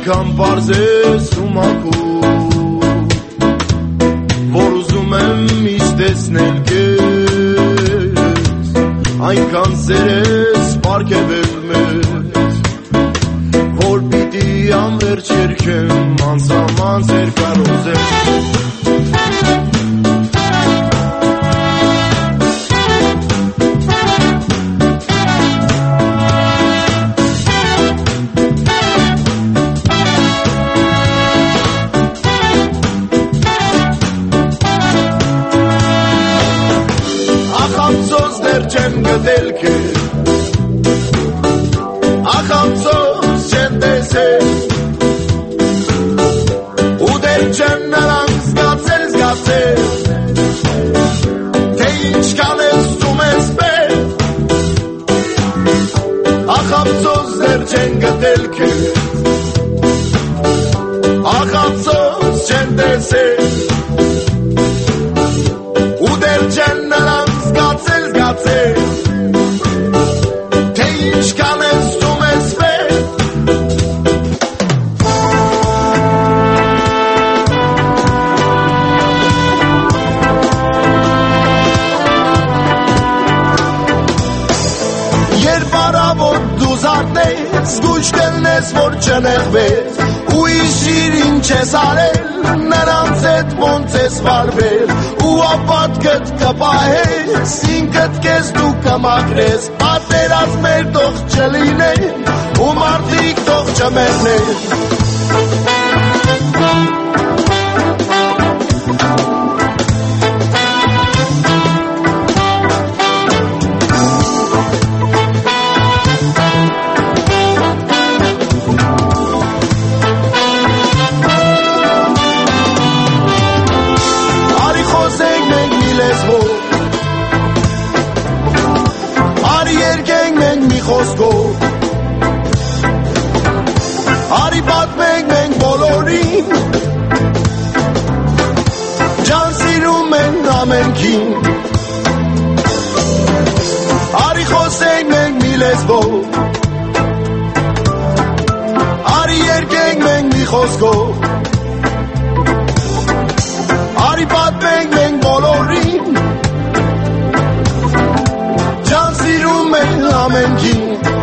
այնքան պարզ ես ու մաքուր, որ ուզում եմ միշտ տեսնել քեզ, այնքան սեր ես պարգևել մեզ, որ պիտի անվերջ երգեմ անսահման սեր կարոզեմ։ Չեմ գտել քեզ, ախամծոս չեմ տեսել, ու դեր չեմ նրանք զգացել, թե ինչքան ես զում ես պետ, ախամծոս դեր չեմ գտել քեզ, ախամծոս չեմ տեսել, ու դեր չեմ նրանք զգացել, թե ինչքան ես զում ես պետ, երբ առավոտ դու զարթնես, զգույշ կլնես, որ չնեղվես, ու իշիր ինչ ես արել, նրանց հետ ոնց ես վարվել, ու ապատքդ կպահես, ինքդ կեզ դու կմաքրես, պատերազմեր թող չլինեն, ու մարդիկ թող չմեռնեն։ Խոսքով արի պատմենք մենք բոլորին, ջան սիրում ենք ամենքին, արի խոսենք մենք մի լեզվով, արի երգենք մենք մի խոսքով, արի պատմենք մենք բոլորին, ջան սիրում ենք ամենքին,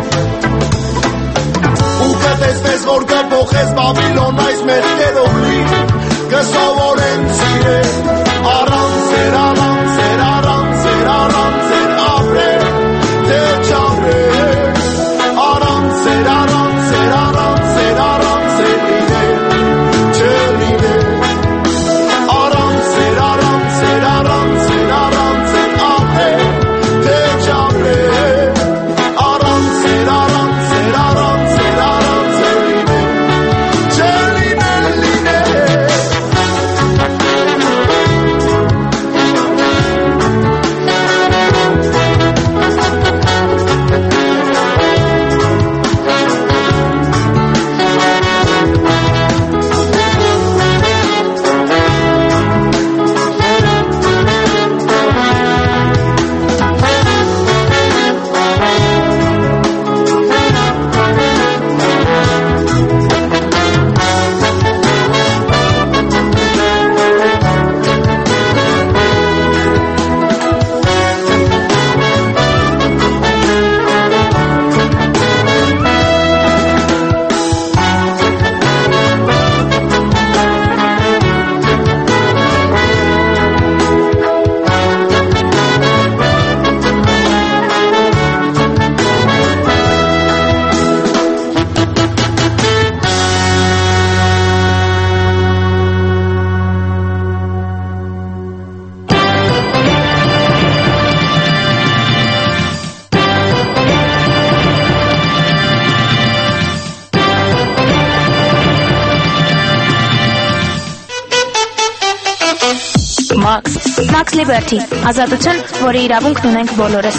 ու կտեսնես, որ կփոխես Բաբիլոն այս մեղքերով լի, կսովորեն սիրել, առանց սեր, առանց սեր, առանց սեր, առանց սեր ապրել, թե չապրել, առանց սեր, առանց սեր, առանց սեր, առանց սեր լինել, չլինել, առանց սեր, առանց սեր, առանց սեր, առանց սեր ապրել, թե չապրել, առանց սեր, առանց սեր, առանց սեր, առանց սեր լինել, չլինել, լինել։ Max Liberty, ազատություն, որի իրավունքն ունենք բոլորս։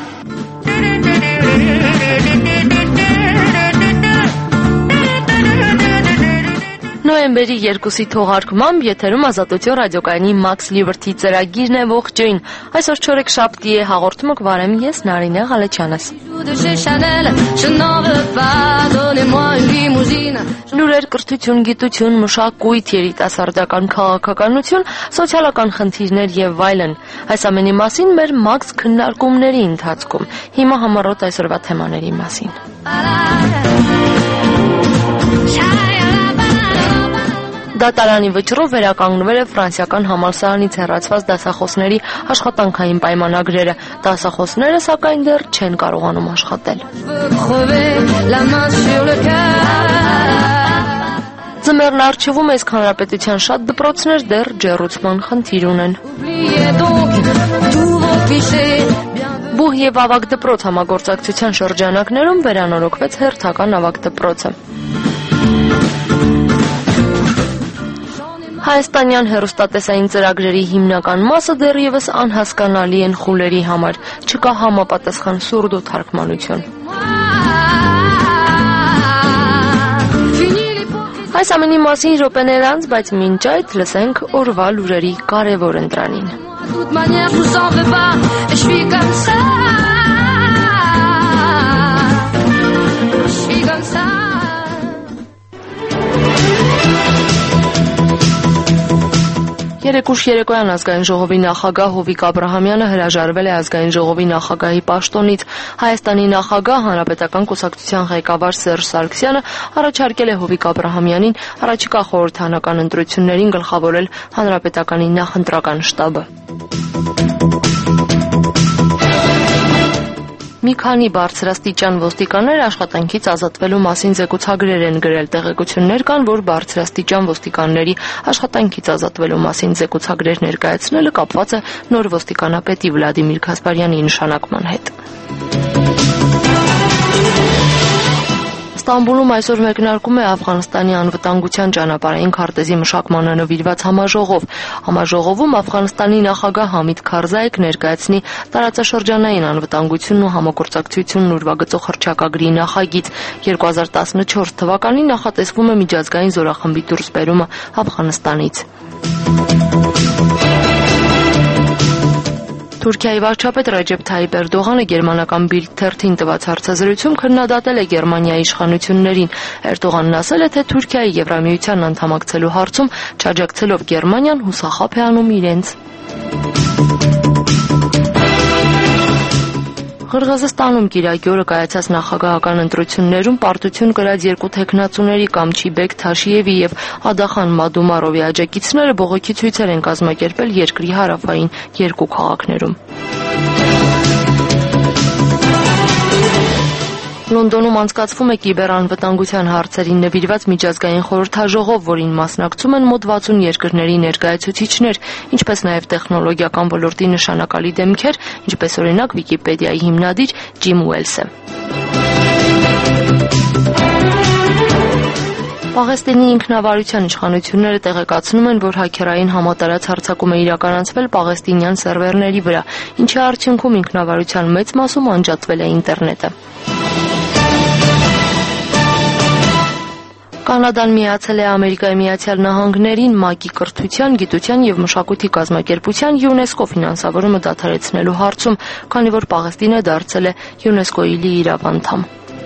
Նոյեմբերի 2-ի թողարկմամբ եթերում Ազատություն ռադիոկայանի Max Liberty ծրագիրն է ողջույն։ Այսօր չորեքշաբթի է, հաղորդումը կվարեմ ես Նարինե Ղալեչյանս։ Լուրեր, կրթություն, գիտություն, մշակույթ, երիտասարդական քաղաքականություն, սոցիալական խնդիրներ եւ այլն։ Այս ամենի մասին մեր մաքս քննարկումների ընթացքում։ Հիմա համառոտ այսօրվա թեմաների մասին։ Դատարանի վճռով վերականգնվել է ֆրանսիական համալսարանից հեռացված դասախոսների աշխատանքային պայմանագրերը։ Դասախոսները, սակայն, դեռ չեն կարողանում աշխատել։ Ձմեռն առջևում է, իսկ հանրապետության շատ դպրոցներ դեռ ջեռուցման խնդիր ունեն։ Բուհ եւ ավագ դպրոց համագործակցության շրջանակներում վերանորոգվեց հերթական ավագ դպրոցը։ Հայաստանյան հեռուստատեսային ծրագրերի հիմնական մասը դեռևս անհասկանալի են խուլերի համար, չկա համապատասխան սուրդո թարգմանություն։ Այս ամենի մասին րոպեներ անց, բայց մինչ այդ լսենք օրվա լուրերի կարևոր ընտրանին։ Երեկուշ երեկոյան ազգային ժողովի նախագահ Հովիկ Աբրահամյանը հրաժարվել է ազգային ժողովի նախագահի պաշտոնից։ Հայաստանի նախագահ Հանրապետական կուսակցության ղեկավար Սերժ Սարգսյանը առաջարկել է Հովիկ Աբրահամյանին առաջիկա խորհրդարանական ընտրություններին գլխավորել Հանրապետականի նախընտրական շտաբը։ Մի քանի բարձրաստիճան ոստիկաններ աշխատանքից ազատվելու մասին զեկուցագրեր են գրել։ Տեղեկություններ կան, որ բարձրաստիճան ոստիկանների աշխատանքից ազատվելու մասին զեկուցագրեր ներկայացնելը կապված է նոր ոստիկանապետի Վլադիմիր Գասպարյանի նշանակման հետ։ Ստամբուլում այսօր մեկնարկում է Աֆղանստանի անվտանգության ճանապարհային քարտեզի մշակմանը նվիրված համաժողով։ Համաժողովում Աֆղանստանի նախագահ Համիդ Քարզայեկ ներկայացնի տարածաշրջանային անվտանգությունն ու համագործակցությունն ուրվագծող հռչակագրի նախագիծ։ 2014 թվականին նախատեսվում է միջազգային զորախմբի դուրսբերումը Աֆղանստանից։ Թուրքիայի վարչապետ Ռեջեփ Թայիպ Էրդողանը գերմանական Bild թերթին տված հարցազրույցում քննադատել է Գերմանիայի իշխանություններին։ Էրդողանն ասել է, թե Թուրքիայի Եվրամիության անդամակցելու հարցում չաջակցելով Գերմանիան հուսախաբ է անում իրենց։ Ղրղըզստանում կիրակի օրը կայացած նախագահական ընտրություններում պարտություն կրած երկու թեկնածուների Կամչիբեկ Թաշիևի եւ Ադախան Մադումարովի աջակիցները բողոքի ցույցեր են կազմակերպել երկրի հարավային երկու քաղաքներում։ Լոնդոնում անցկացվում է կիբերանվտանգության հարցերին նվիրված միջազգային խորհրդաժողով, որին մասնակցում են մոտ 60 երկրների ներկայացուցիչներ, ինչպես նաև տեխնոլոգիական ոլորտի նշանակալի դեմքեր, ինչպես օրինակ Վիկիպեդիայի հիմնադիր Ջիմ Ուելսը։ Պաղեստինի ինքնավարության իշխանությունները տեղեկացնում են, որ հաքերային համատարած հարձակում է իրականացվել պաղեստինյան սերվերների վրա, ինչի արդյունքում ինքնավարության մեծ մասում անջատվել է ինտերնետը։ Կանադան միացել է Ամերիկայի Միացյալ Նահանգներին ՄԱԿ-ի կրթության, գիտության և մշակույթի կազմակերպության ՅՈՒՆԵՍԿՕ ֆինանսավորումը դադարեցնելու հարցում, քանի որ Պաղեստինը դարձել է ՅՈՒՆԵՍԿՕ-ի լիիրավ անդամ։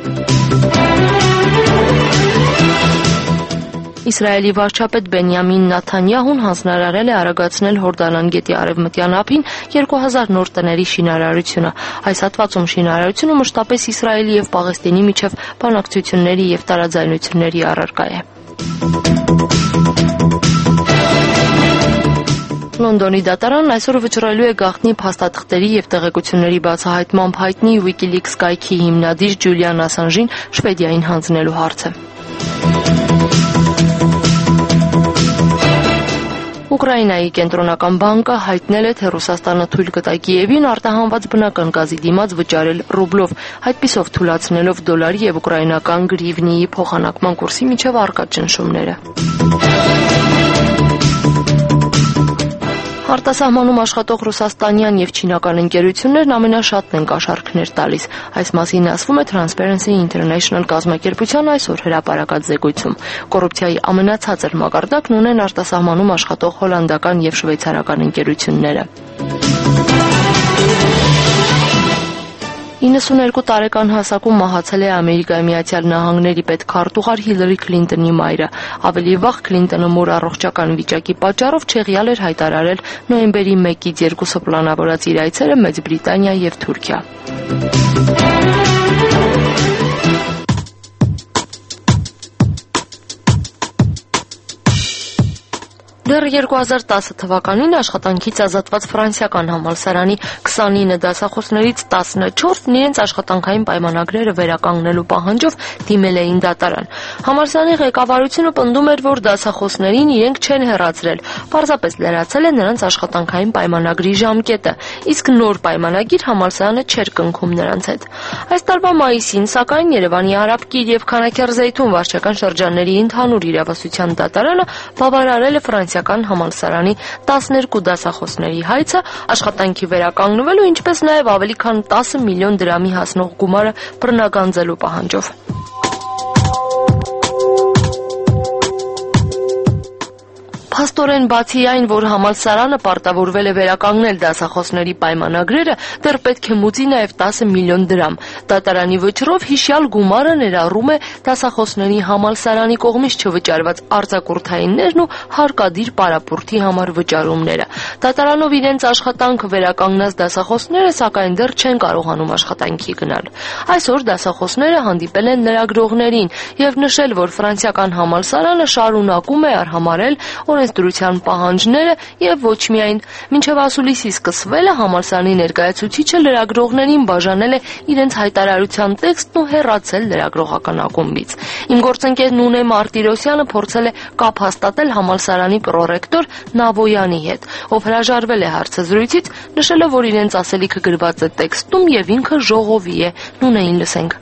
Իսրայելի վարչապետ Բենյամին Նաթանյահուն հանձնարարել է արագացնել Հորդանան գետի արևմտյան ափին 2000 նոր տների շինարարությունը։ Այս հատվածում շինարարությունը մշտապես Իսրայելի և Պաղեստինի միջև բանակցությունների և տարաձայնությունների առարկա է։ Լոնդոնի դատարանն այսօր վճռելու է գաղտնի փաստաթղթերի և տեղեկությունների բացահայտմամբ հայտնի WikiLeaks կայքի հիմնադիր Ջուլիան Ասանժին Շվեդիային հանձնելու հարցը։ Ուկրաինայի կենտրոնական բանկը հայտնել է, թե Ռուսաստանը թույլ կտա Կիևին արտահանված բնական գազի դիմաց վճարել ռուբլով, այդպիսով թույլատնելով դոլարի և ուկրաինական գրիվնիի փոխանակման կուրսի միջև առկա ճնշումները։ Արտասահմանում աշխատող ռուսաստանյան և չինական ընկերություններն ամենաշատն են կաշառքներ տալիս։ Այս մասին ասվում է Transparency International կազմակերպության այսօր հրապարակած զեկույցում։ Կոռուպցիայի ամենացածր մակարդակն ունեն արտասահմանում աշխատող հոլանդական և շվեյցարական ընկերությունները։ 92 տարեկան հասակում մահացել է Ամերիկայի Միացյալ Նահանգների պետքարտուղար Հիլարի Քլինտոնի մայրը։ Ավելի վաղ Քլինտոնը մոր առողջական վիճակի պատճառով չեղյալ էր հայտարարել նոյեմբերի 1-ից 2-ը պլանավորած իր այցերը Մեծ Բրիտանիա եւ Թուրքիա։ Դեռ 2010 թվականին աշխատանքից ազատված ֆրանսիական համալսարանի 29 դասախոսներից 14-ն իրենց աշխատանքային պայմանագրերը վերականգնելու պահանջով դիմել էին դատարան։ Համալսարանի ղեկավարությունը պնդում էր, որ դասախոսներին իրենք չեն հեռացրել, պարզապես լրացել է նրանց աշխատանքային պայմանագրի ժամկետը, իսկ նոր պայմանագիր համալսարանը չէր կնքում նրանց հետ։ Այս տարվա մայիսին, սակայն, Երևանի Արաբկիր եւ Քանաքեռ-Զեյթուն վարչական շրջանների ընդհանուր իրավասության դատարանը բավարարել է ֆրանսիական համալսարանի 12 դասախոսների հայցը աշխատանքի վերականգնվելու, ինչպես նաև ավելի քան 10 միլիոն դրամի հասնող գումարը բռնագանձելու պահանջով։ Փաստորեն, բացի այն, որ համալսարանը պարտավորվել է վերականգնել դասախոսների պայմանագրերը, դեռ պետք է մուծի նաև 10 միլիոն դրամ։ Դատարանի վճռով հիշյալ գումարը ներառում է դասախոսների համալսարանի կողմից չվճարված արձակուրդայիններն ու հարկադիր պարապուրտի համար վճարումները։ Դատարանով իրենց աշխատանքը վերականգնած դասախոսները, սակայն դեռ չեն կարողանում աշխատանքի գնալ։ Այսօր դասախոսները հանդիպել են լրագրողներին եւ նշել, որ ֆրանսիական համալսարանը շարունակում է արհամարհել օրենսդրության պահանջները եւ ոչ միայն։ Մինչեւ ասուլիսի սկսվելը համալսարանի ներկայացուցիչը լրագրողներին բաժանել է իրենց հայտարարության տեքստն ու հեռացել լրագրողական ակումբից։ Իմ գործընկեր Նունե Մարտիրոսյանը փորձել է կապ հաստատել համալսարանի պրոռեկտոր Նավոյանի հետ, ով հրաժարվել է հարցազրույցից, նշելով, որ իրենց ասելիքը գրված է տեքստում եւ ինքը ժողովի է։ Նունեին լսենք։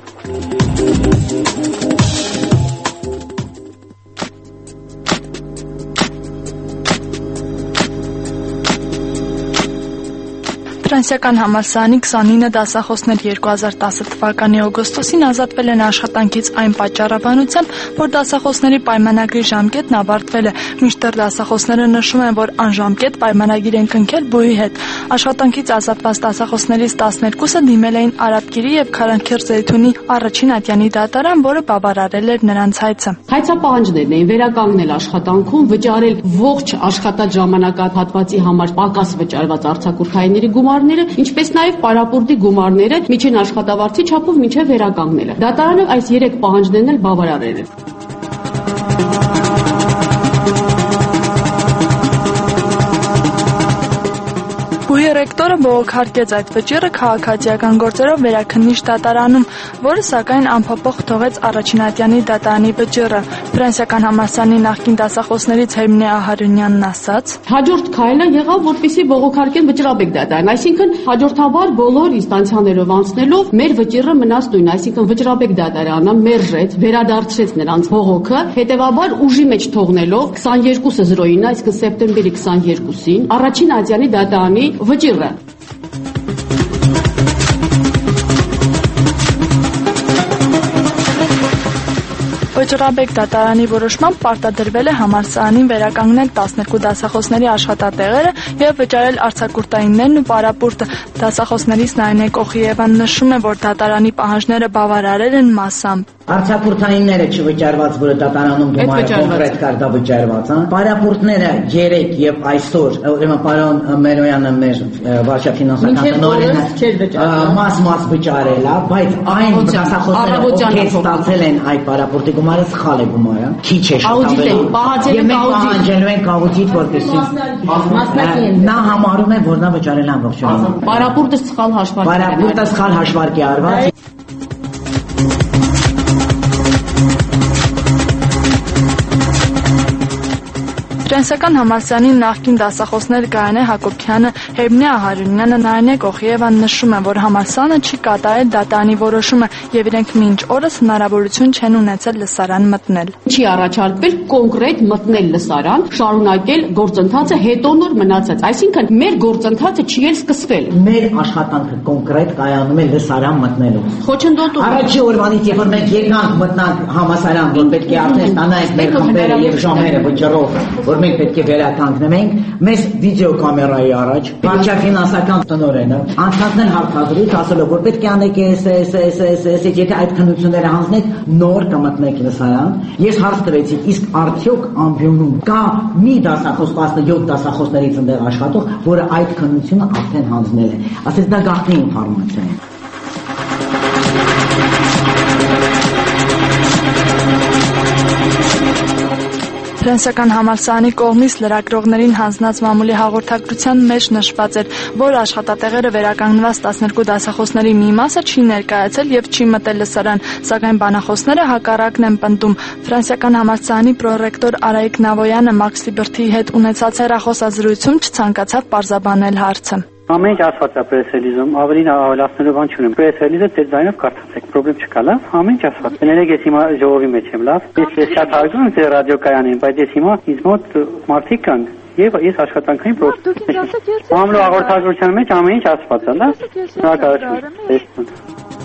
Ֆրանսիական համալսարանի 29 դասախոսներ 2010 թվականի օգոստոսին ազատվել են աշխատանքից այն պատճառաբանությամբ, որ դասախոսների պայմանագրի ժամկետն ավարտվել է, մինչդեռ դասախոսները նշում են, որ անժամկետ պայմանագիր են կնքել բուհի հետ։ Աշխատանքից ազատված դասախոսներից 12-ը դիմել էին Արաբկիրի եւ Քանաքեռ-Զեյթունի առաջին ատյանի դատարան, որը բավարարել էր նրանց հայցը։ Հայցապահանջներն էին վերականգնել աշխատանքում, վճարել ողջ աշխատած ժամանակահատվածի համար պակաս վճարված արձակուրդայինների գումարները, ինչպես նաև պարապուրտի գումարները միջին աշխատավարձի չափով մինչև վերականգնելը։ Դատարանը այս 3 պահանջներն էլ բավարարել է։ Բուհի ռեկտորը բողոքարկեց այդ վճիռը քաղաքացիական գործերով վերաքննիչ դատարանում, որը սակայն անփոփոխ թողեց առաջին ատյանի դատարանի վճիռը։ Ֆրանսիական համալսարանի նախկին դասախոսներից Հերմինե Ահարոնյանն ասաց. Հաջորդ քայլը եղավ, որպեսզի բողոքարկեն վճռաբեկ դատարան, այսինքն հաջորդաբար բոլոր ինստանցիաներով անցնելով մեր վճիռը մնաց նույն, այսինքն վճռաբեկ դատարանը մերժեց, վերադարձրեց նրանց բողոքը, հետևաբար ուժի մեջ թողնելով 22-0-ին, այսինքն սեպտեմբերի 22-ին առաջին ատյանի դատարանի վճիռը։ Վճռաբեկ դատարանի որոշմամբ պարտադրվել է համալսարանին վերականգնել 12 դասախոսների աշխատատեղերը եւ վճարել արձակուրդայիններն ու պարապուրտը։ Դասախոսներից Նայնե Կոխիևան նշում է, որ դատարանի պահանջները բավարարել են մասամբ։ Արձակուրդայինները չվճարված, որը դատարանում գումարը կոնկրետ կար դա վճարված, պարապուրտները 3 եւ այսօր, ուրեմն պարոն Մերոյանը մեր վարչաֆինանսական տնօրենը մաս վճարել է, բայց այն դասախոսները, ովքեր ստացել են այդ պարապուրտի գումարը սխալ է գումարը, քիչ է շտապել։ Եվ մենք պահանջելու ենք աուդիտ, որպեսզի նա համարում է, որ նա վճարել է ամբողջովին։ Պարապուրտը սխալ հաշվարկ է։ Պարապուրտը սխալ հաշվարկ է արված։ Ֆրանսիական համալսարանի նախկին դասախոսներ Գայանե Հակոբյանը, Հերմինե Ահարոնյանը, Նայնե Կոխիևան նշում են, որ համալսարանը չի կատարել դատարանի որոշումը եւ իրենք մինչ օրս հնարավորություն չեն ունեցել լսարան մտնել։ Չի առաջարկվել կոնկրետ մտնել լսարան, շարունակել գործընթացը հետո նոր մնացած, այսինքն մեր գործընթացը չի էլ սկսվել։ Մեր աշխատանքը կոնկրետ կայանում է լսարան մտնելու։ Խոչընդոտում։ Առաջի օրվանից, երբ որ մենք եկանք մտնանք համալսարան, որ պետք է արդեն ստանանք մեր խմբերը եւ ժամերը վճռով, որ որ մենք պետք է վերականգնենք մեզ վիդեոկամերայի առաջ վարչաֆինանսական տնօրենը անցկացնել հարցազրույց ասելով որ պետք է անեք եթե այդ քննությունները հանձնեք նոր կմտնեք լսարան ես հարց տվեցի իսկ արդյոք ամբիոնում կա մի դասախոս 17 դասախոսներից ընդեղ աշխատող որը այդ քննությունը արդեն հանձնել է ասես դա գաղտնի ինֆորմացիա է Ֆրանսիական համալսարանի կողմից լրագրողներին հանձնած մամուլի հաղորդագրության մեջ նշված էր, որ աշխատատեղերը վերականգնված 12 դասախոսների մի մասը չի ներկայացել եւ չի մտել լսարան, սակայն բանախոսները հակառակն են պնդում։ Ֆրանսիական համալսարանի պրոռեկտոր Արայիկ Նավոյանը Մաքս Լիբերթիի հետ ունեցած հեռախոսազրույցում չցանկացավ պարզաբանել հարցը։ Ամեն ինչ ասված է պրեսելիզում, ավելին ավելացնելու բան չունեմ։ Պրեսելիզը դեր ձայնով կարդացեք, պրոբլեմ չկա, լավ։ Ամեն ինչ ասված։ Ներեք ես հիմա ժողովի մեջ եմ, լավ։ Ես շատ հարգում եմ ձեր ռադիոկայանին, բայց ես հիմա ինձ մոտ մարդիկ կան եւ ես աշխատանքային պրոցես։ Մամուլի հաղորդագրության մեջ ամեն ինչ ասված է, լավ։ Շնորհակալություն։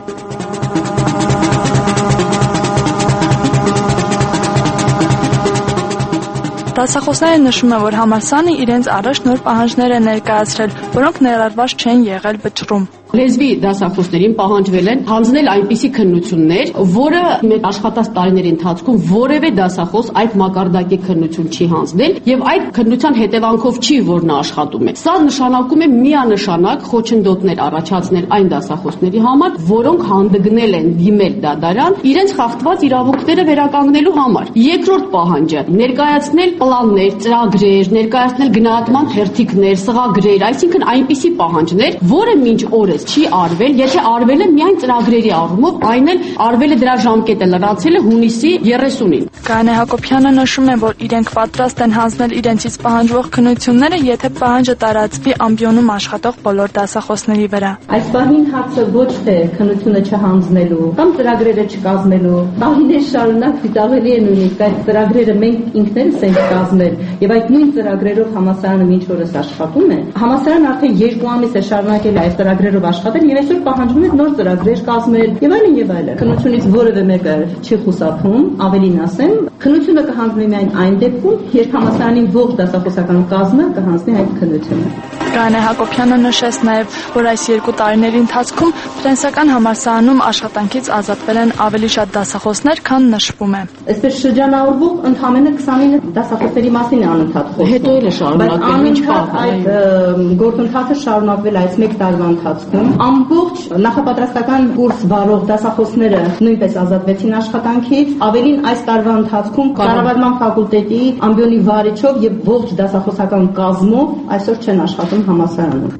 Դասախոսները նշում են, որ համալսարանը իրենց առաջ նոր պահանջներ է ներկայացրել, որոնք ներառված չեն եղել վճռում։ Լեզվի դասախոսներին պահանջվել են հանձնել այնպիսի քննություններ, որը մեր աշխատած տարիների ընթացքում որևէ դասախոս այդ մակարդակի քննություն չի հանձնել եւ այդ քննության հետևանքով չի որ նա աշխատում է։ Սա նշանակում է միանշանակ խոչընդոտներ առաջացնել այն դասախոսների համար, որոնք հանդգնել են դիմել դատարան իրենց խախտված իրավունքները վերականգնելու համար։ Երկրորդ պահանջը ներկայացնել պլաններ, ծրագրեր, ներկայացնել գնահատման հերթիկներ, սղագրեր, այսինքն այնպիսի պահանջներ, որը մինչ օրս չի արվել, եթե արվել է միայն ծրագրերի առումով, այն էլ արվել է դրա ժամկետը լրացել է հունիսի 30-ին։ Կանե Հակոբյանը նշում է, որ իրենք պատրաստ են հանձնել իրենցից պահանջվող քննությունները, եթե պահանջը տարածվի ամբիոնում աշխատող բոլոր դասախոսների վրա։ Այս պահին հարցը ոչ թե քննությունը չհանձնելու կամ ծրագրերը չկազմելու, տարիներ շարունակ դիտավորելի է նույնիսկ այդ ծրագրերը մենք ինքներս ենք կազմել եւ այդ նույն ծրագրերով համալսարանը մինչ օրս աշխատում է։ Համալսարանը արդեն 2 ամիս է շարունակել այդ ծրագրերով աշխատել եւ այսօր պահանջվում է նոր ծրագրեր կազմել եւ այլն եւ այլն։ Քննությունից որևէ մեկը չի խուսափում, ավելին ասեմ, քննությունը կհանձնվի միայն այն դեպքում, երբ համալսարանի ողջ դասախոսական կազմը կհանձնի այդ քննությունը։ Կանե Հակոբյանը նշեց նաև, որ այս 2 տարիների ընթացքում ֆրանսիական համալսարանում աշխատանքից ազատվել են ավելի շատ դասախոսներ, քան նշվում է։ Այսպես շրջանառվող ընդամենը 29 դասախոսների մասին է անընդհատ խոսվում։ Հետո էլ է շարունակվել ինչ պահ։ Այդ գործընթացը շարունակվել այս 1 տարվա ընթացքում։ Ամբողջ նախապատրաստական կուրս վարող դասախոսները նույնպես ազատվեցին աշխատանքից։ Ավելին այս տարվա ընթացքում կառավարման ֆակուլտետի ամբիոնի վարիչով եւ ողջ դասախոսական կազմով այսօր չեն աշխատում համալսարանում։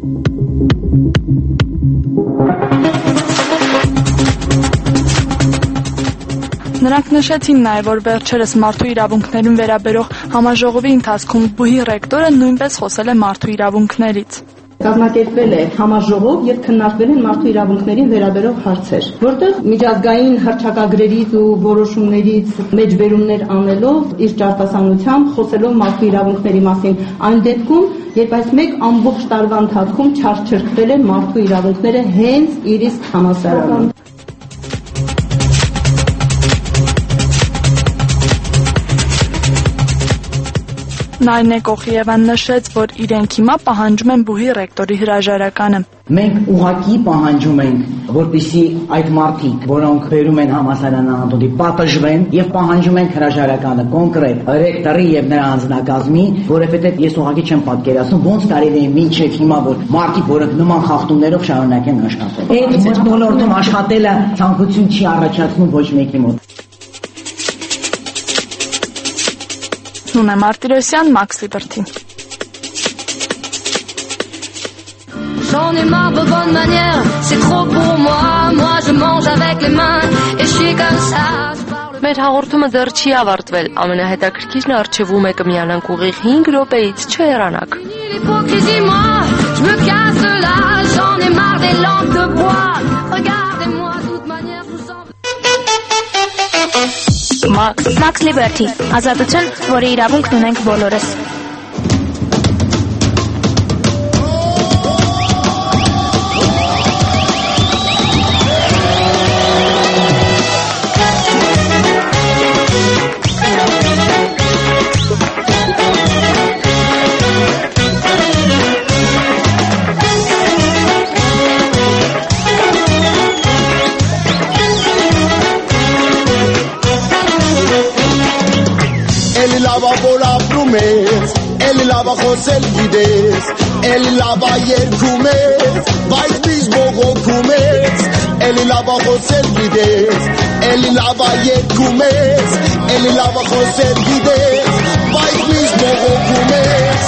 Նրանք նշեցին նաև, որ վերջերս մարդու իրավունքներին վերաբերող համաժողովի ընթացքում բուհի ռեկտորը նույնպես խոսել է մարդու իրավունքներից։ Կազմակերպվել է համաժողով եւ քննարկվել են մարդու իրավունքներին վերաբերող հարցեր, որտեղ միջազգային հռչակագրերից ու որոշումներից մեջբերումներ անելով իր ճարտասանությամբ խոսելով մարդու իրավունքների մասին, այն դեպքում, երբ այս 1 ամբողջ տարվա ընթացքում չարչրկվել են մարդու իրավունքները հենց իր իսկ համալսարանում։ Նայնե Կոխիևան նշեց, որ իրենք հիմա պահանջում են բուհի ռեկտորի հրաժարականը։ Մենք ուղղակի պահանջում ենք, որպեսզի այդ մարդիկ, որոնք բերում են համալսարանը անդունդի, պատժվեն եւ պահանջում ենք հրաժարականը կոնկրետ ռեկտորի եւ նրա անձնակազմի, որովհետեւ ես ուղղակի չեմ պատկերացնում ոնց կարելի է մինչեւ հիմա որ մարդիկ, որոնք նման խախտումներով շարունակեն աշխատել։ Այդ ոլորտում աշխատելը ցանկություն չի առաջացնում ոչ մեկի մոտ։ Նունե Մարտիրոսյան, Մաքս Լիբերթի։ J'en ai marre de bonne manière, c'est trop pour moi. Moi je mange avec les mains et je suis comme ça. Մեր հաղորդումը դեռ չի ավարտվել։ Ամենահետաքրքիրն արժևում է կմիանանք ուղիղ 5 րոպեից, չհեռանաք։ L'hypocrisie, moi, je me casse là, j'en ai marre des lampes de bois. Regardez-moi, de toute manière, je vous en veux. Մաքս Լիբերթի, ազատություն, որի իրավունքն ունենք բոլորս։ երգում ես, էլի լավա խոսել գիտես, էլի լավա երգում ես, բայց միշտ բողոքում ես, էլի լավա խոսել գիտես, էլի լավա երգում ես, էլի լավա խոսել գիտես, բայց միշտ բողոքում ես.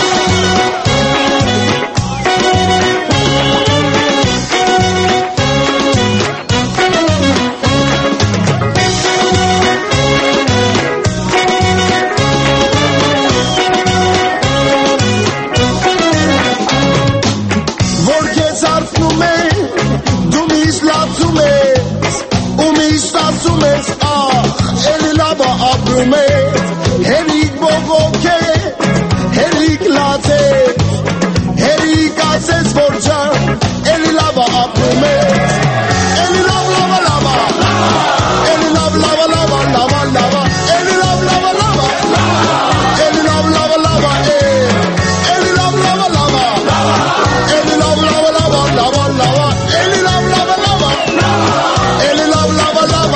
Հերիկ բողոք է, հերիկ լաց է, հերիկ ասես որ ջան, էլի լավա ապրում ես, էլի լավ լավա լավա, էլի լավ լավա լավա լավա լավա, էլի լավ լավա լավա, էլի լավ լավա լավա, էլի լավ լավա լավա, էլի լավ լավա լավա լավա լավա, էլի լավ լավա լավա, էլի լավ լավա լավա.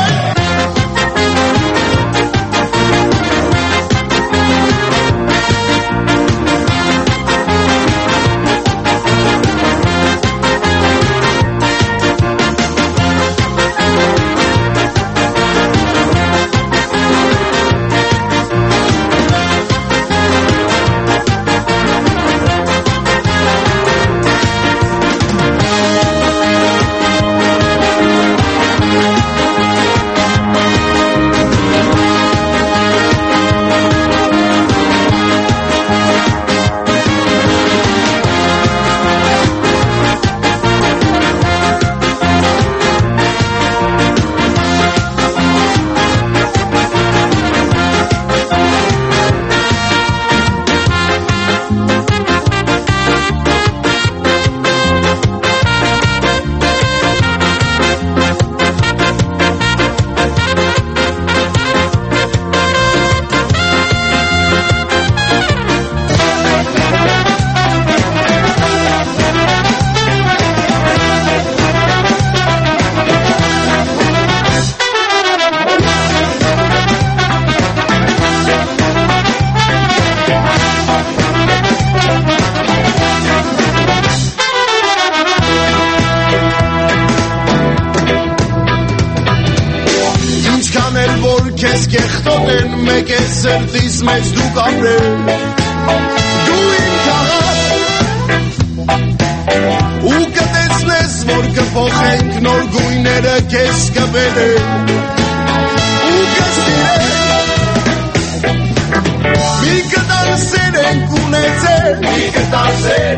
Սրտիս մեջ դու կապրել դու իմ քաղաք ու կտեսնես որ կփոխենք նոր գույները քեզ կբերեն ու կստիրել մի կտալ սեր ենք ունեցել մի կտալ սեր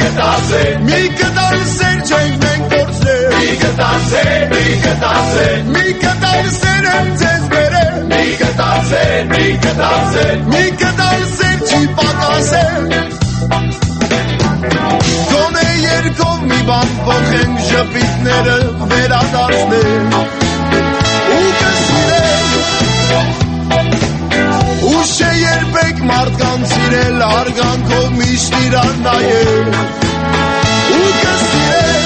չենք մենք կորցրել մի կտալ սեր եմ ձեզ բերել մի կտալ սեր չի պակասել գոնե երկով մի բան փոխենք ժպիտները վերադարձնել ու կսիրել ուշ է երբեք մարդկանց սիրել արգանքով միշտ իրան նայել ու կսիրել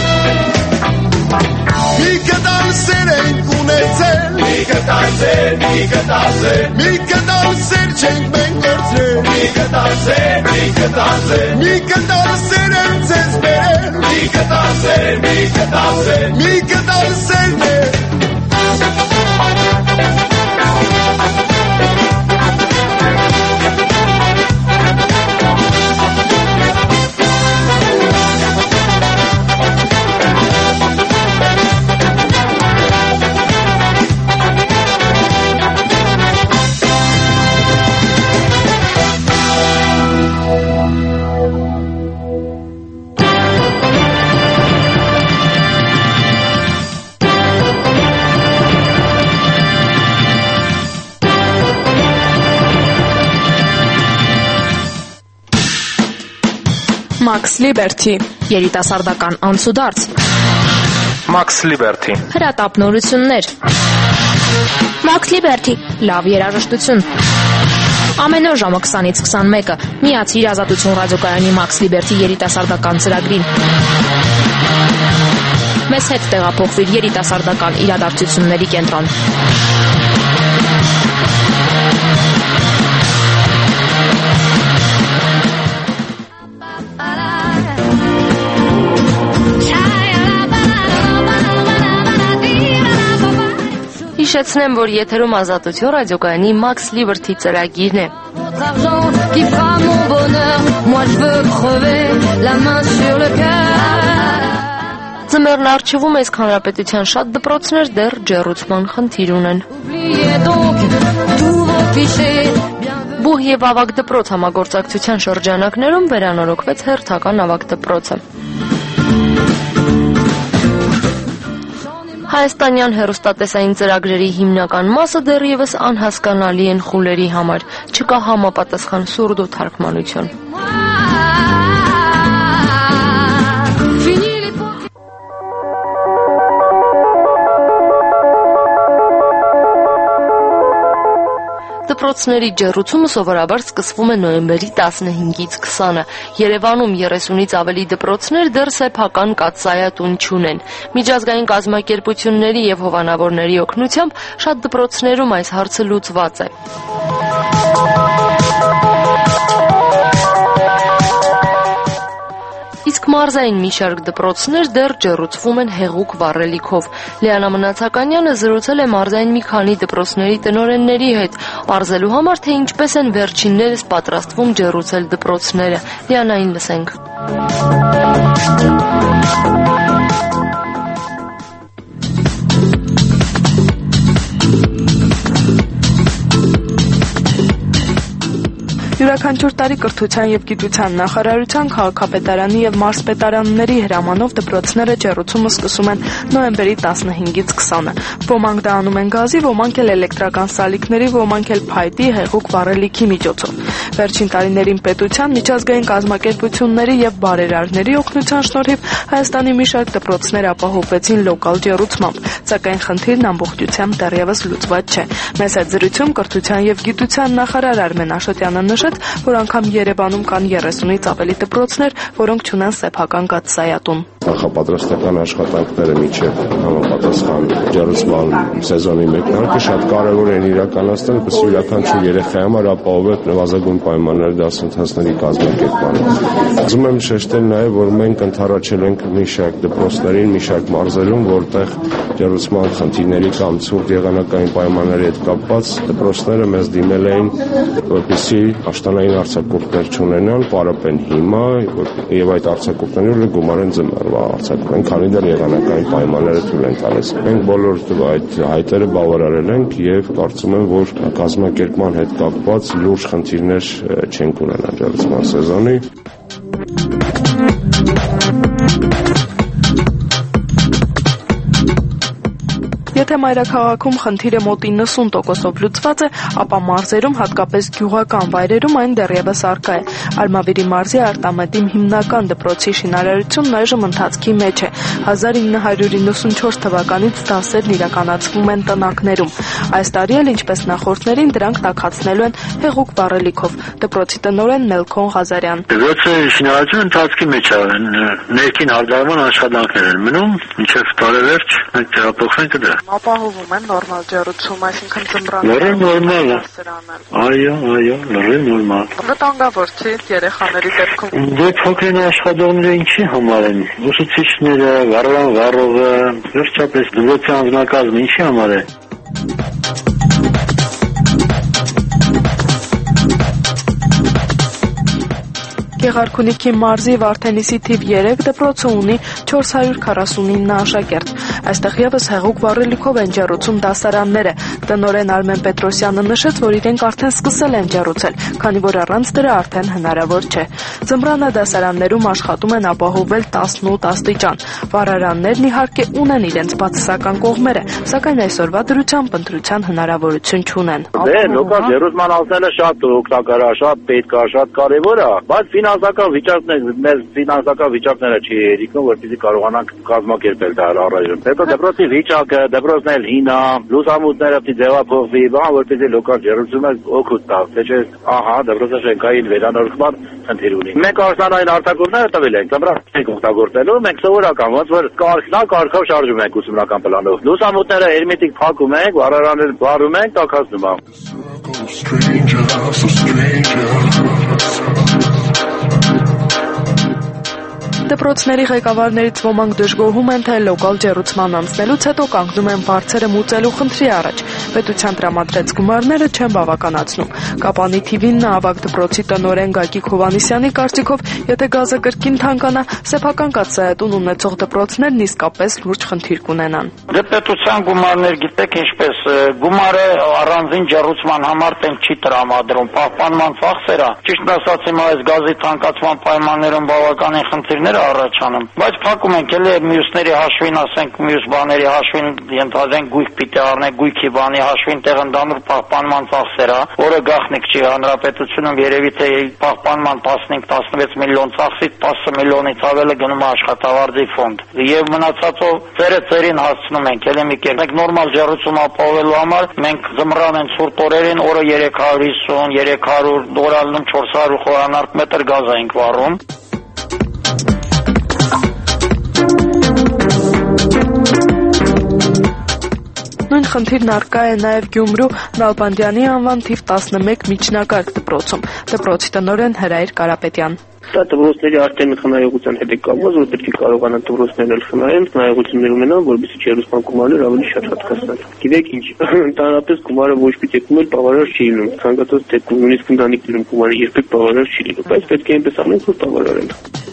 մի կտալ սեր ենք ունեցել մի կտալ սեր չենք մենք կորցրել մի կտալ սեր եմ ձեզ բերել մի կտալ սերն է Max Liberty երիտասարդական անցուդարձ Max Liberty հրատապնորություններ Max Liberty լավ երաժշտություն ամեն օր ժամը 20-ից 21-ը միացիր Ազատություն ռադիոկայանի Max Liberty երիտասարդական ծրագրին մեզ հետ տեղափոխվիր երիտասարդական իրադարձությունների կենտրոն Հիշեցնեմ, որ եթերում Ազատություն ռադիոկայանի Max Liberty ծրագիրն է։ Ձմեռն առջևում այս հանրապետության շատ դպրոցներ դեռ ջեռուցման խնդիր ունեն։ Բուհ եւ ավագ դպրոց համագործակցության շրջանակներում վերանորոգվեց հերթական ավագ դպրոցը։ Հայաստանյան հեռուստատեսային ծրագրերի հիմնական մասը դեռևս անհասկանալի են խուլերի համար, չկա համապատասխան սուրդո թարգմանություն։ Դպրոցների ջեռուցումը սովորաբար սկսվում է նոյեմբերի 15-ից 20-ը։ Երևանում 30-ից ավելի դպրոցներ դեռ սեփական կաթսայատուն չունեն։ Միջազգային կազմակերպությունների եւ հովանավորների օգնությամբ շատ դպրոցներում այս հարցը լուծված է։ Իսկ մարզային մի շարք դպրոցներ դեռ ջեռուցվում են հեղուկ վառելիքով։ Լիանա Մնացականյանը զրուցել է մարզային մի քանի դպրոցների տնօրենների հետ, արձելու համար, թե ինչպես են վերջիններս պատրաստվում ջեռուցել դպրոցները։ Լիանային լսենք։ Յուրաքանչյուր տարի կրթության եւ գիտության նախարարության, քաղաքապետարանի եւ մարզպետարանների հրամանով դպրոցները ջեռուցումը սկսում են նոյեմբերի 15-ից 20-ը։ Ոմանք դա անում են գազի, ոմանք էլ էլեկտրական սալիկների, ոմանք էլ փայտի, հեղուկ վառելիքի միջոցով։ Վերջին տարիներին պետության, միջազգային կազմակերպությունների եւ բարերարների օգնության շնորհիվ Հայաստանի մի շարք դպրոցներ ապահովվեցին լոկալ ջեռուցմամբ, սակայն խնդիրն ամբողջությամբ դեռևս լուծված չէ։ Մեծ զրույցում կրթության եւ գիտության նախարար Արմեն Աշոտյանը նշեց, որ անգամ Երևանում կան 30-ից ավելի դպրոցներ, որոնք չունեն սեփական կաթսայատուն։ Նախապատրաստական աշխատանքները միջև համապատասխան ջեռուցման սեզոնի մեկնարկը շատ կարևոր են իրականացնել, որպեսզի յուրաքանչյուր երեխայի համար ապահովվեն նվազագույն պայմանների դասընթացների կազմակերպմանը։ Ուզում եմ շեշտել նաև, որ մենք ընդառաջել ենք մի շարք դպրոցներին, մի շարք մարզերում, որտեղ ջեռուցման խնդիրների կամ ցուրտ եղանակային պայմանների հետ կապված դպրոցները մեզ դիմել էին, որպեսզի աշտանային արձակուրդներ չունենան, պարապեն հիմա եւ այդ արձակուրդները գումարեն ձմեռվա արձակուրդ, քանի դեռ եղանակային պայմանները թույլ են տալիս։ Մենք բոլոր այդ հայտերը բավարարել ենք եւ կարծում եմ, որ կազմակերպման հետ կապված լուրջ խնդիրներ չենք ունենա ջեռուցման սեզոնի։ Եթե մայրաքաղաքում խնդիրը մոտ 90%-ով լուծված է, ապա մարզերում, հատկապես գյուղական վայրերում այն դեռևս առկա է։ Ալմավիրի մարզի Արտամետի հիմնական դպրոցի շինարարությունն այժմ ընթացքի մեջ է։ 1994 թվականից դասերն իրականացվում են տնակներում։ Այս տարի էլ, ինչպես նախորդներին, դրանք տաքացնելու են հեղուկ վառելիքով։ Դպրոցի տնօրեն Մելքոն Ղազարյան։ Դպրոցի շինարարությունը ընթացքի մեջ է։ Ներքին հարդարման աշխատանքներ են մնում, մինչև տարեվերջ մենք տեղափոխվենք դրա։ Ապահովում են նորմալ ջեռուցում, այսինքն ձմռանը։ Նորմալ է։ Այո, նորմալ։ Վտանգավոր չի երեխաների դեպքում։ Դե փոքրին աշխատողները ինչի համար են։ Ուսուցիչները, վառողը, վերջապես դպրոցի անձնակազմը ինչի համար է։ Գեղարքունիքի մարզի Վարդենիսի թիվ 3 դպրոցը ունի 449 աշակերտ։ Այստեղ եւս հեղուկ վառելիքով են ջեռուցում դասարանները։ Տնօրեն Արմեն Պետրոսյանը նշեց, որ իրենք արդեն սկսել են ջեռուցել, քանի որ առանց դրա արդեն հնարավոր չէ։ Ձմռանը դասարաններում աշխատում են ապահովել 18 աստիճան։ Վառարաններն իհարկե ունեն իրենց բացասական կողմերը, սակայն այսօրվա դրությամբ ընտրության հնարավորություն չունեն։ Դե լոկալ ջեռուցման անցնելը շատ օգտակար է, շատ պետք է, շատ կարևոր է, բայց ֆինանսական վիճակները չի երիկնում, որպեսզի կարողանանք կազմակերպել դա առայժմ։ Հետո դպրոցի վիճակը, դպրոցն էլ հին է, լուսամուտները պիտի ձևափոխվի, որպեսզի լոկալ ջեռուցումը օգուտ տա, թե չէ, դպրոցը շենքային վերանորոգման խնդիր ունի։ Մենք արսանային արտակուրները տվել ենք, ծմրան չենք օգտագործելու, մենք սովորական ոնց որ կարգով շարժում ենք ուսումնական պլանով։ Լուսամուտները հերմետիկ փակում ենք, վառարաններ վառում ենք, տաքացնում ենք։ Դպրոցների ղեկավարներից ոմանք դժգոհում են, թե լոկալ ջեռուցման անցնելուց հետո կանգնում են բարձերը մուծելու խնդրի առաջ։ Պետության տրամադրած գումարները չեն բավականացնում։ Կապանի TV-ն ավագ դպրոցի տնօրեն Գագիկ Հովհաննիսյանի կարծիքով, եթե գազը կրկին թանկանա, սեփական կաթսայատուն ունեցող դպրոցներն իսկապես լուրջ խնդիր կունենան։ Դե պետության գումարներ գիտեք ինչպես, գումարը առանձին ջեռուցման համար տենք չի տրամադրում, պահպանման ծախսերը, ճիշտ ասած հիմա այս գազի թանկացման պայմաններում բավականին խնդիրներ առաջանում, բայց փակում ենք էլի մյուսների հաշվին, ասենք մյուս բաների հաշվին ենթադրենք գույք պիտի առնենք, գույքի բանի հաշվին տեղ ընդհանուր պահպանման ծախսերը, որը գաղտնիք չի, հանրապետությունում երևի թե պահպանման 15-16 միլիոն ծախսից 10 միլիոնից ավելը գնում է աշխատավարձի ֆոնդ, եւ մնացածով ծերին հասցնում ենք, էլի մի կերպ, մենք նորմալ ջեռուցում ապահովելու համար մենք զմռան են ցուրտ օրերին օրը 350, 300 դորալնում 400 խորանարդ մետր գազ ենք վառում։ Նույն խնդիրն առկա է նաև Գյումրու Նալբանդյանի անվան թիվ 11 միջնակարգ դպրոցում։ Դպրոցի տնօրեն Հրայր Կարապետյան։ Դա դպրոցների արտեն խնայողության հետ է կապված, որ պետք է կարողանան դպրոցներն էլ խնայեն, խնայողություններ ունենան, որովհետեւ ջեռուցման գումարները ավելի շատ հատկացնեն։ Գիտեք ինչ, ընդհանրապես գումարը ոչ մի դեպքում էլ բավարար չի լինում։ Ցանկացած դեպքում նույնիսկ ընտանիքներում գումարը երբեք բավարար չի լինում, բայց պետք է այնպես անենք, որ բավարարեն։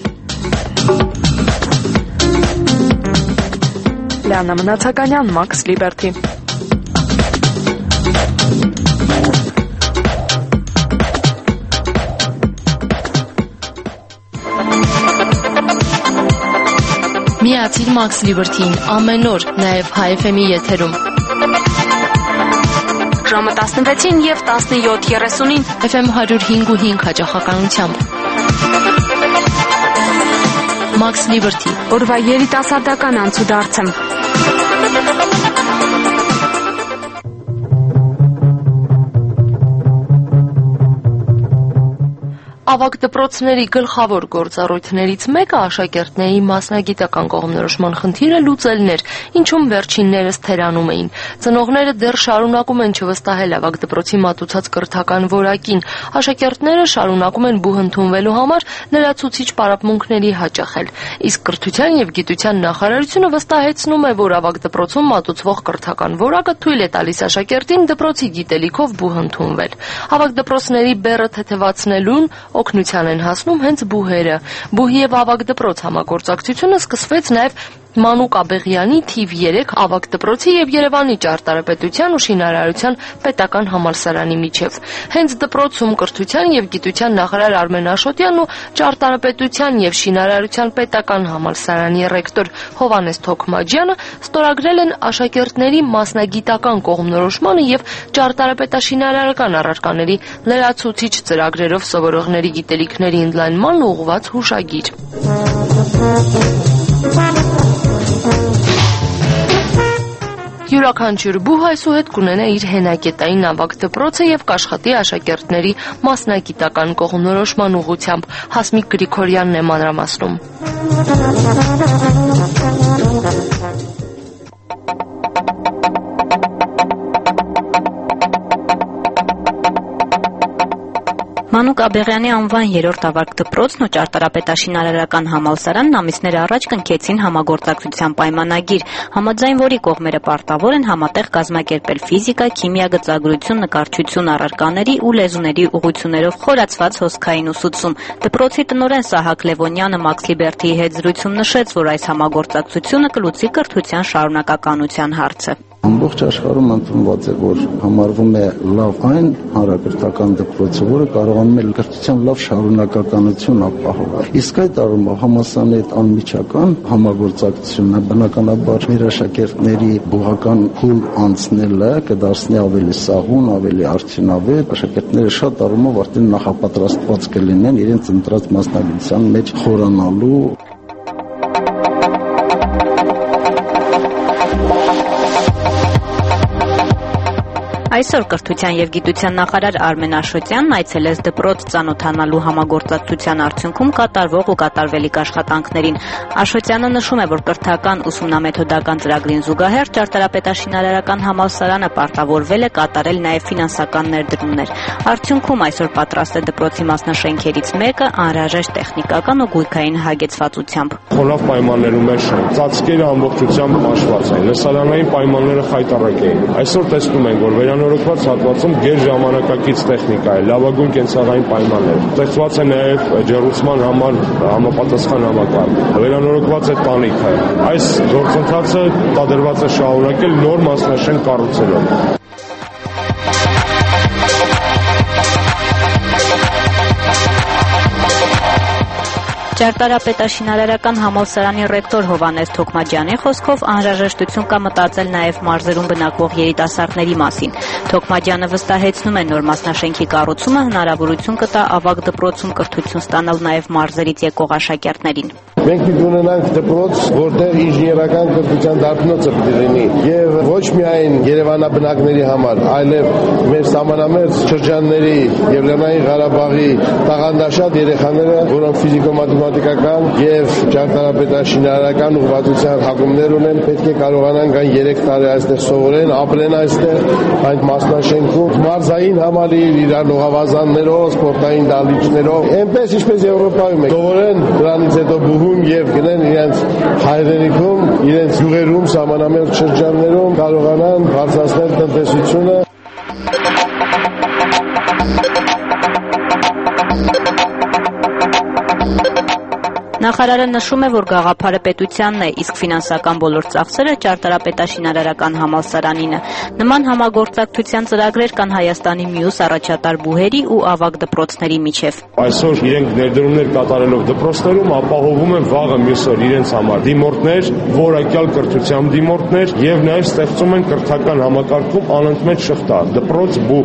Լիանա Մնացականյան, Max Liberty։ Միացիր Max Liberty-ին ամեն օր, նաև Hi FM-ի եթերում։ Ժամը 16-ին եւ 17:30-ին FM 105.5 հաճախականությամբ։ Max Liberty, օրվա երիտասարդական անցուդարձը։ Ավագ դպրոցների գլխավոր գործառույթներից մեկը աշակերտների մասնագիտական կողմնորոշման խնդիրը լուծելն էր, ինչում վերջիններս թերանում էին։ Ծնողները դեռ շարունակում են չվստահել ավագ դպրոցի մատուցած կրթական որակին։ Աշակերտները շարունակում են բուհ ընդունվելու համար լրացուցիչ պարապմունքների հաճախել։ Իսկ կրթության եւ գիտության նախարարությունը վստահեցնում է, որ ավագ դպրոցում մատուցվող կրթական որակը թույլ է տալիս աշակերտին դպրոցի գիտելիքով բուհ ընդունվել։ Ավագ դպրոցների բեռը թեթևացնելուն օգնության են հասնում հենց բուհերը։ Բուհի եւ ավագ դպրոց համագործակցությունը սկսվեց նաեւ Մանուկ Աբեղյանի թիվ 3 ավագ դպրոցի եւ Երևանի ճարտարապետության ու շինարարության պետական համալսարանի միջև։ Հենց դպրոցում կրթության եւ գիտության նախարար Արմեն Աշոտյանն ու ճարտարապետության եւ շինարարության պետական համալսարանի ռեկտոր Հովհաննես Թոքմաջյանը ստորագրել են աշակերտների մասնագիտական կողմնորոշմանը եւ ճարտարապետաշինարարական առարկաների լրացուցիչ ծրագրերով սովորողների գիտելիքների ընդլայնման ուղղված հուշագիր։ Յուրաքանչյուր բուհ այսուհետ կունենա իր հենակետային ավագ դպրոցը եւ կաշխատի աշակերտների մասնագիտական կողմնորոշման ուղղությամբ։ Հասմիկ Գրիգորյանն է մանրամասնում։ Մանուկ Աբեղյանի անվան 3-րդ ավագ դպրոցն ու ճարտարապետաշինարարական համալսարանն ամիսներ առաջ կնքեցին համագործակցության պայմանագիր, համաձայն որի կողմերը պարտավոր են համատեղ կազմակերպել ֆիզիկա, քիմիա, գծագրություն, նկարչություն առարկաների ու լեզուների ուղղություններով խորացված հոսքային ուսուցում։ Դպրոցի տնօրեն Սահակ Լևոնյանը Max Liberty-ի հետ զրույցում նշեց, որ այս համագործակցությունը կլուծի կրթության շարունակականության հարցը։ Ամբողջ աշխարհում ընդունված է, որ համարվում է լավ այն հանրակրթական դպրոցը, որը կարողանում է կրթության լավ շարունակականություն ապահովել։ Իսկ այդ առումով համալսարանի հետ անմիջական համագործակցությունը բնականաբար մեր աշակերտների բուհական փուլ անցնելը կդարձնի ավելի սահուն, ավելի արդյունավետ։ Աշակերտները շատ առումով արդեն նախապատրաստված կլինեն իրենց ընտրած մասնագիտության մեջ խորանալու։ Այսօր կրթության եւ գիտության նախարար Արմեն Աշոտյանն այցելեց դպրոց ծանոթանալու համագործակցության արդյունքում կատարվող ու կատարվելիք աշխատանքներին։ Աշոտյանը նշում է, որ կրթական ուսումնամեթոդական ծրագրին զուգահեռ ճարտարապետաշինարարական համալսարանը պարտավորվել է կատարել նաեւ ֆինանսական ներդրումներ։ Արդյունքում այսօր պատրաստ է դպրոցի մասնաշենքերից մեկը անհրաժեշտ տեխնիկական ու գույքային հագեցվածությամբ։ Խոնավ պայմաններում է շենք, ծածկերը ամբողջությամբ մաշված են, լսարանային պայմանները խայտառակ էին։ Այսօր տեսնում ենք, որ վերանորոգված հատվածում գերժամանակակից տեխնիկա է, լավագույն կենցաղային պայմաններ։ Ստեղծված է նաև ջեռուցման համար համապատասխան համակարգ։ Վերանորոգված է տանիքը։ Այս գործընթացը կատարված է շարունակել նոր մասնաշենք կառուցելով։ Ճարտարապետաշինարարական համալսարանի ռեկտոր Հովհաննես Թոքմաջյանի խոսքով անհրաժեշտություն կա մտածել նաև մարզերում բնակվող երիտասարդների մասին։ Թոքմաջյանը վստահեցնում է, նոր մասնաշենքի կառուցումը հնարավորություն կտա ավագ դպրոցում կրթություն ստանալ նաև մարզերից եկող աշակերտներին։ Մենք պիտի ունենանք դպրոց, որտեղ ինժեներական կրթության դարբնոցը պիտի լինի եւ ոչ միայն Երևանաբնակների համար, այլև մեր սահմանամերձ շրջանների եւ Լեռնային Ղարաբաղի տաղանդաշատ երեխաները, որոնք ֆիզիկո-մաթեմատիկական եւ ճարտարապետաշինարարական ուղղվածության հագումներ ունեն, պետք է կարողանան կան 3 տարի այստեղ սովորեն, ապրեն այստեղ, այդ մասնաշենքում, մարզային համալիր, իրար լողավազաններով, սպորտային դահլիճներով, այնպես ինչպես Եվրոպայում է, սովորեն, դրանից հետո բուհում եւ գնեն իրենց հայրենիքում, իրենց յուղերում, սահմանամերձ շրջաններում կարողանան բարձրացնել տնտեսությունը։ Նախարարը նշում է, որ գաղափարը պետությանն է, իսկ ֆինանսական բոլոր ծախսերը ճարտարապետաշինարարական համալսարանինը։ Նման համագործակցության ծրագրեր կան Հայաստանի մյուս առաջատար բուհերի ու ավագ դպրոցների միջև։ Այսօր իրենք ներդրումներ կատարելով դպրոցներում ապահովում են վաղը մյուս օր իրենց համար դիմորդներ, որակյալ կրթությամբ դիմորդներ եւ նաեւ ստեղծում են կրթական համակարգում անընդմեջ շղթա, դպրոց բուհ։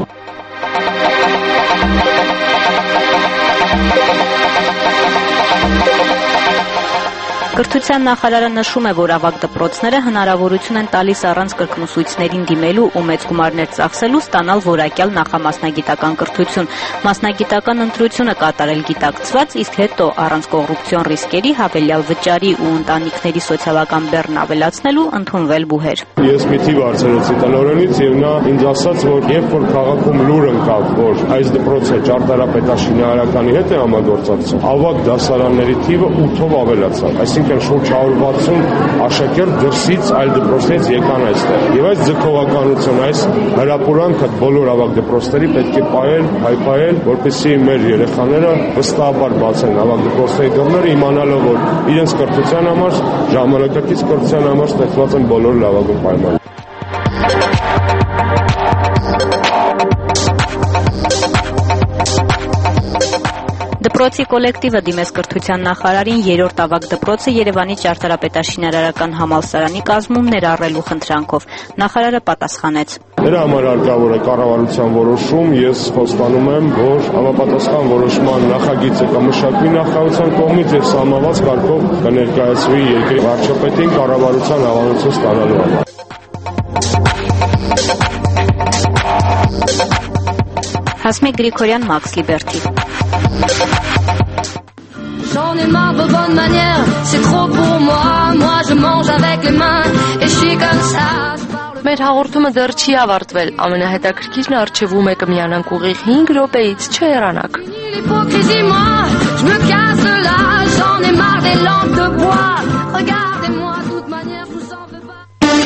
Կրթության նախարարը նշում է, որ ավագ դպրոցները հնարավորություն են տալիս առանց կրկնուսույցներին դիմելու ու մեծ գումարներ ծախսելու ստանալ որակյալ նախամասնագիտական կրթություն։ Մասնագիտական ընտրությունը կատարել գիտակցված, իսկ հետո առանց կոռուպցիոն ռիսկերի հավելյալ վճարի ու ընտանիքների սոցիալական բեռն ավելացնելու ընդունվել բուհեր։ Ես մի թիվ արձրեցի տնօրենից եւ նա ինձ ասաց, որ երբ որ քաղաքում լուր ընկավ, որ այս դպրոցը ճարտարապետաշինարարականի հետ է համագործակցում, ավագ դասարանների թիվը 8-ով ավելացավ։ Այսինքն շուրջ 160 աշակերտ դրսից այլ դպրոցներից եկան այստեղ։ Եվ այս ձգողականություն, այս հրապուրանքը բոլոր ավագ դպրոցների պետք է պահել, հայփայել, որպեսզի մեր երեխաները վստահաբար բացեն ավագ դպրոցների դռները, իմանալով, որ իրենց կրթության համար, ժամանակակից կրթության համար ստեղծված են բոլոր լավագույն պայմանները։ Դպրոցի կոլեկտիվը դիմեց կրթության նախարարին երրորդ ավագ դպրոցը Երևանի ճարտարապետաշինարարական համալսարանի կազմում ներառելու խնդրանքով։ Նախարարը պատասխանեց. Դրա համար հարկավոր է կառավարության որոշում, ես խոստանում եմ, որ համապատասխան որոշման նախագիծը կմշակվի նախարարության կողմից եւ սահմանված կարգով կներկայացվի երկրի վարչապետին կառավարության հավանություն ստանալու համար։ Հասմիկ Գրիգորյան, Մաքս Լիբերթի։ J'en ai marre de bonne manière, c'est trop pour moi, moi je mange avec les mains et je suis comme ça. Մեր հաղորդումը դեռ չի ավարտվել, ամենահետաքրքիրն առջևում է կմիանանք ուղիղ 5 րոպեից, չհեռանաք։ L'hypocrisie, moi, je me casse là, j'en ai marre des lampes de bois. Regardez-moi, de toute manière, je vous en veux pas.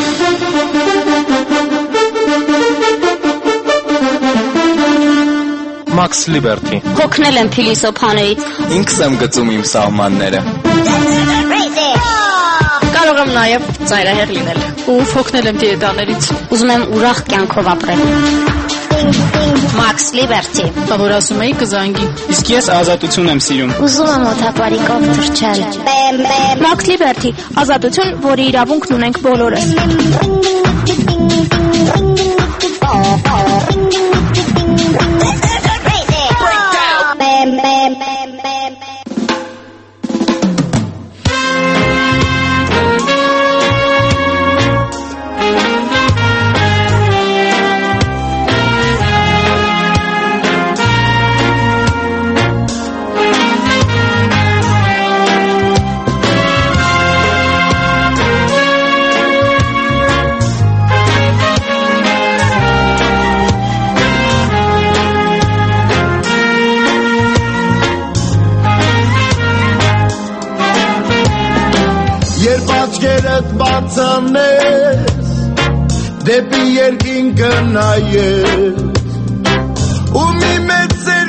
Մաքս Լիբերթի։ Հոգնել եմ փիլիսոփաներից։ Ինքս եմ գծում իմ սահմանները։ Կարող եմ նաև ծայրահեղ լինել։ Ու հոգնել եմ դիետաներից։ Ուզում եմ ուրախ կյանքով ապրել։ Մաքս Լիբերթի։ Որ ասում էի կզանգի։ Իսկ ես ազատություն եմ սիրում։ Ուզում եմ օթապարիկով թռչել։ Մաքս Լիբերթի, ազատություն, որի իրավունքն ունենք բոլորս։ երբ աչքերդ բացանես դեպի երկինքը նայես ու մի մեծ սեր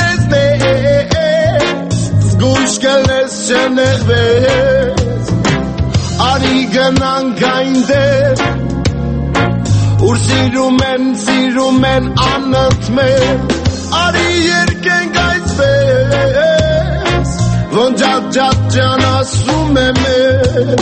կտեսնես զգույշ կլես չնեղվես արի գնանք այնտեղ ուր սիրում են անըտ մեր արի երկենք այսպես ոնց ջատ ջան ասում եմ ես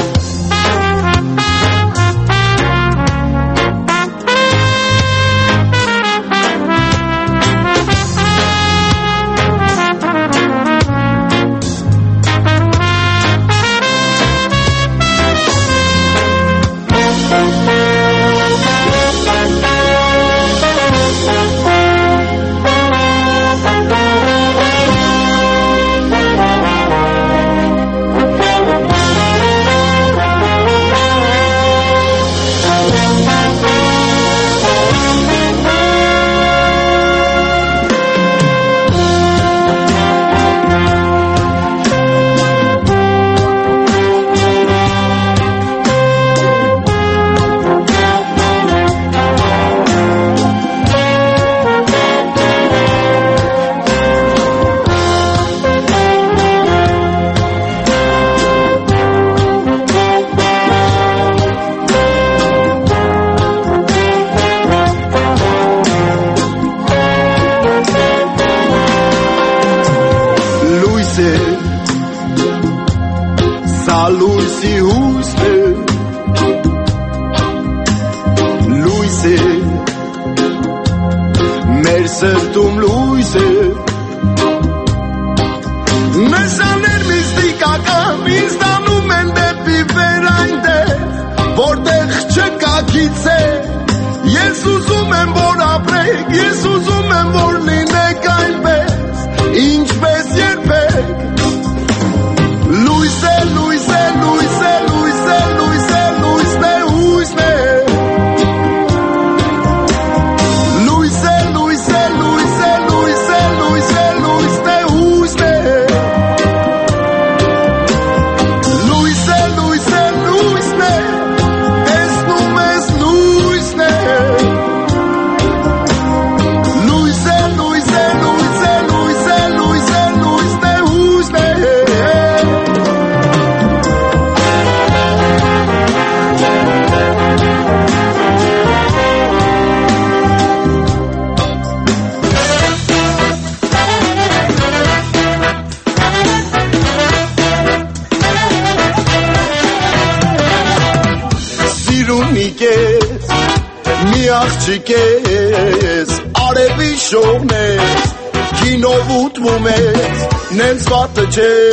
աղջիկես արևի շողնես կինով ուտվում ես նենց վատը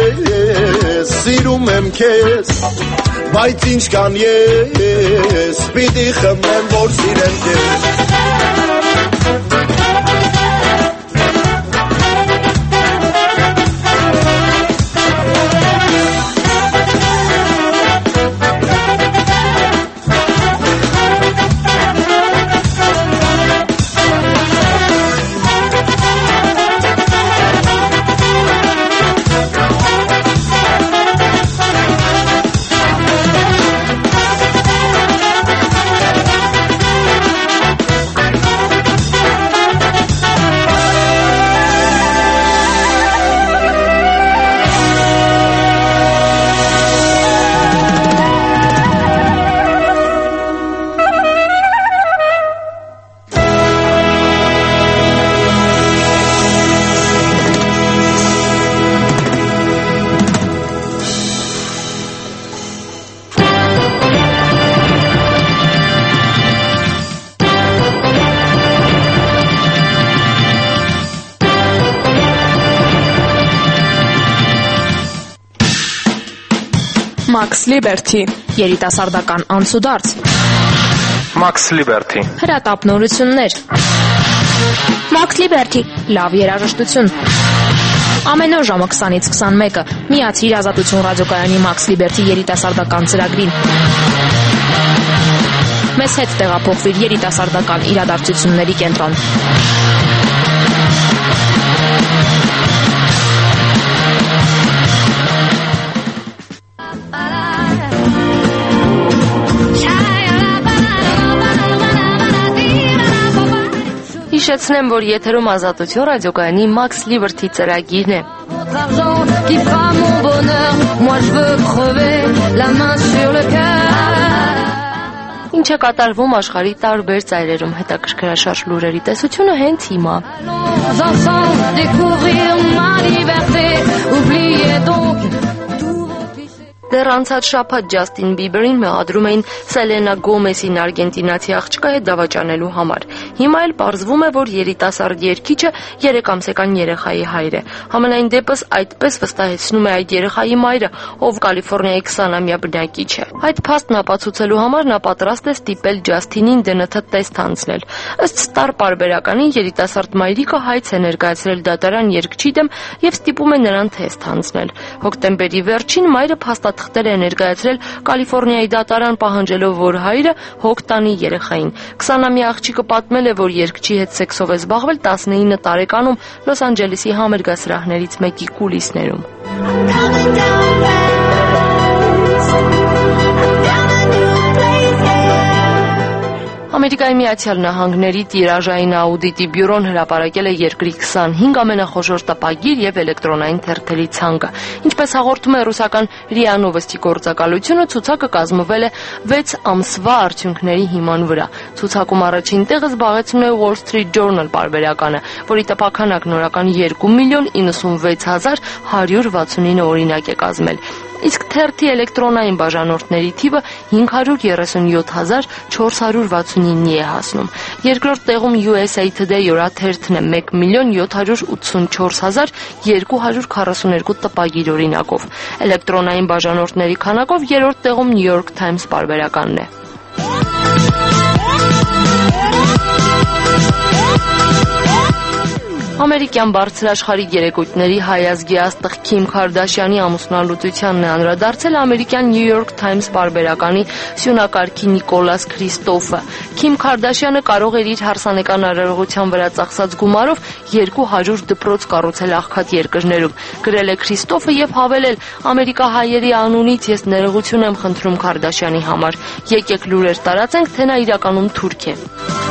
չես սիրում եմ քեզ բայց ինչքան ես պիտի խմեմ որ սիրեմ քեզ Max Liberty երիտասարդական անցուդարձ Max Liberty հրատապնորություններ Max Liberty լավ երաժշտություն ամեն օր ժամը 20-ից 21-ը միացիր Ազատություն ռադիոկայանի Max Liberty երիտասարդական ծրագրին մեզ հետ տեղափոխվիր երիտասարդական իրադարձությունների կենտրոն Հիշեցնեմ, որ եթերում Ազատություն ռադիոկայանի Max Liberty ծրագիրն է։ Ինչ է կատարվում աշխարհի տարբեր ծայրերում, հետաքրքրաշարժ լուրերի տեսությունը հենց հիմա։ Դեռ անցած շաբաթ Ջաստին Բիբերին մեղադրում էին Սելենա Գոմեսին արգենտինացի աղջկա հետ դավաճանելու համար։ Հիմա էլ պարզվում է, որ երիտասարդ երգիչը 3 ամսական երեխայի հայր է։ Համենայն դեպս այդպես վստահեցնում է այդ երեխայի մայրը, ով Կալիֆոռնիայի 20-ամյա բնակիչ է։ Այդ փաստն ապացուցելու համար նա պատրաստ է ստիպել Ջաստինին ԴՆԹ տեստ անցնել։ Ըստ Star պարբերականի երիտասարդ մայրիկը հայց է ներկայացրել դատարան երգչի դեմ եւ ստիպում է նրան տեստ անցնել։ Հոկտեմբերի վերջին մայրը փաստաթղթեր է ներկայացրել Կալիֆոռնիայի դատարան, պահանջելով, որ հայրը հոգ տանի երեխային։ 20-ամյա աղջիկը պատմել է, որ երգչի հետ սեքսով է զբաղվել 19 տարեկանում Լոս Անջելեսի համերգասրահներից մեկի կուլիսներում։ Ամերիկայի Միացյալ Նահանգների տիրաժային աուդիտի բյուրոն հրապարակել է երկրի 25 ամենախոշոր տպագիր եւ էլեկտրոնային թերթերի ցանկը։ Ինչպես հաղորդում է ռուսական ՌԻԱ Նովոստի գործակալությունը, ցուցակը կազմվել է 6 ամսվա արդյունքների հիման վրա։ Ցուցակում առաջին տեղը զբաղեցնում է Wall Street Journal պարբերականը, որի տպաքանակ նորական 2,096,169 օրինակ է կազմել։ Իսկ թերթի էլեկտրոնային բաժանորդների թիվը 537,469-ի է հասնում։ Երկրորդ տեղում USA Today օրաթերթն է 1,784,242 տպագիր օրինակով։ Էլեկտրոնային բաժանորդների քանակով երրորդ տեղում New York Times պարբերականն է։ Ամերիկյան բարձրաշխարհիկ երեկույթների հայ ազգի աստղ Քիմ Քարդաշյանի ամուսնալուծությանն է անդրադարձել ամերիկյան New York Times պարբերականի սյունակարգի Նիկոլաս Քրիստոֆը։ Քիմ Քարդաշյանը կարող էր իր հարսանեկան արարողության վրա ծախսած գումարով 200 դպրոց կառուցել աղքատ երկրներում։ Գրել է Քրիստոֆը եւ հավելել. «Ամերիկահայերի անունից ես ներողություն եմ խնդրում Քարդաշյանի համար։ Եկեք լուրեր տարածենք, թե նա իրականում թուրք է»։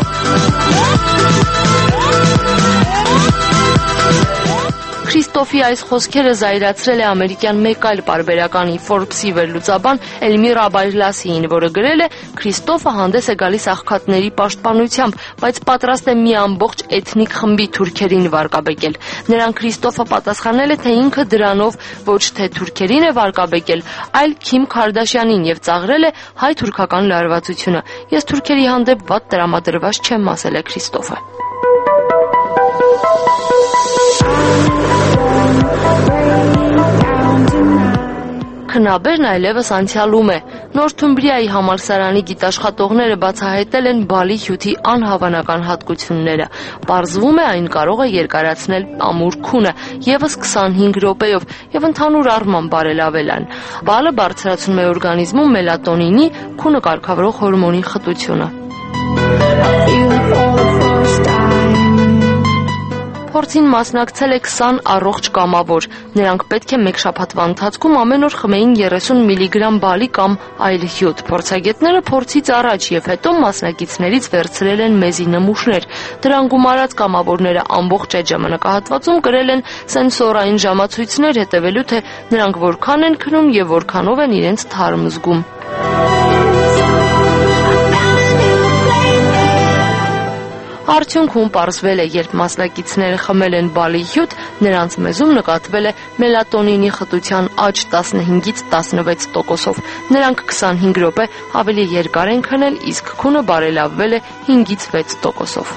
Քրիստոֆի այս խոսքերը զայրացրել է ամերիկյան մեկ այլ պարբերականի Forbes-ի վերլուծաբան Էլմիրա Բայրլասիին, որը գրել է. «Քրիստոֆը հանդես է գալիս աղքատների պաշտպանությամբ, բայց պատրաստ է մի ամբողջ էթնիկ խմբի թուրքերին վարկաբեկել։ Նրան Քրիստոֆը պատասխանել է, թե ինքը դրանով ոչ թե թուրքերին է վարկաբեկել, այլ Քիմ Քարդաշյանին եւ ծաղրել է հայ-թուրքական լարվածությունը։ Ես թուրքերի հանդեպ վատ տրամադրված չեմ», ասել է Քրիստոֆը։ Քնաբերն այլևս անցյալում է։ Նորթումբրիայի համալսարանի գիտաշխատողները բացահայտել են բալի հյութի անհավանական հատկությունները։ Պարզվում է, այն կարող է երկարացնել ամուր քունը եւս 25 րոպեով եւ ընդհանուր առմամբ բարելավել այն։ Բալը բարձրացնում է օրգանիզմում մելատոնինի, քունը կարգավորող հորմոնի խտությունը։ Փորձին մասնակցել է 20 առողջ կամավոր։ Նրանք պետք է մեկ շաբաթվա ընթացքում ամեն օր խմեին 30 միլիգրամ բալի կամ այլ հյութ։ Փորձագետները փորձից առաջ եւ հետո մասնակիցներից վերցրել են մեզի նմուշներ։ Դրան գումարած կամավորները ամբողջ այդ ժամանակահատվածում կրել են սենսորային ժամացույցներ, հետևելու թե նրանք որքան են քնում եւ որքանով են իրենց թարմ զգում։ Արդյունքում պարզվել է, երբ մասնակիցները խմել են բալի հյութ, նրանց մեզում նկատվել է մելատոնինի խտության աճ 15-ից 16%-ով։ Նրանք 25 րոպե ավելի երկար են քնել, իսկ քունը բարելավվել է 5-ից 6%-ով։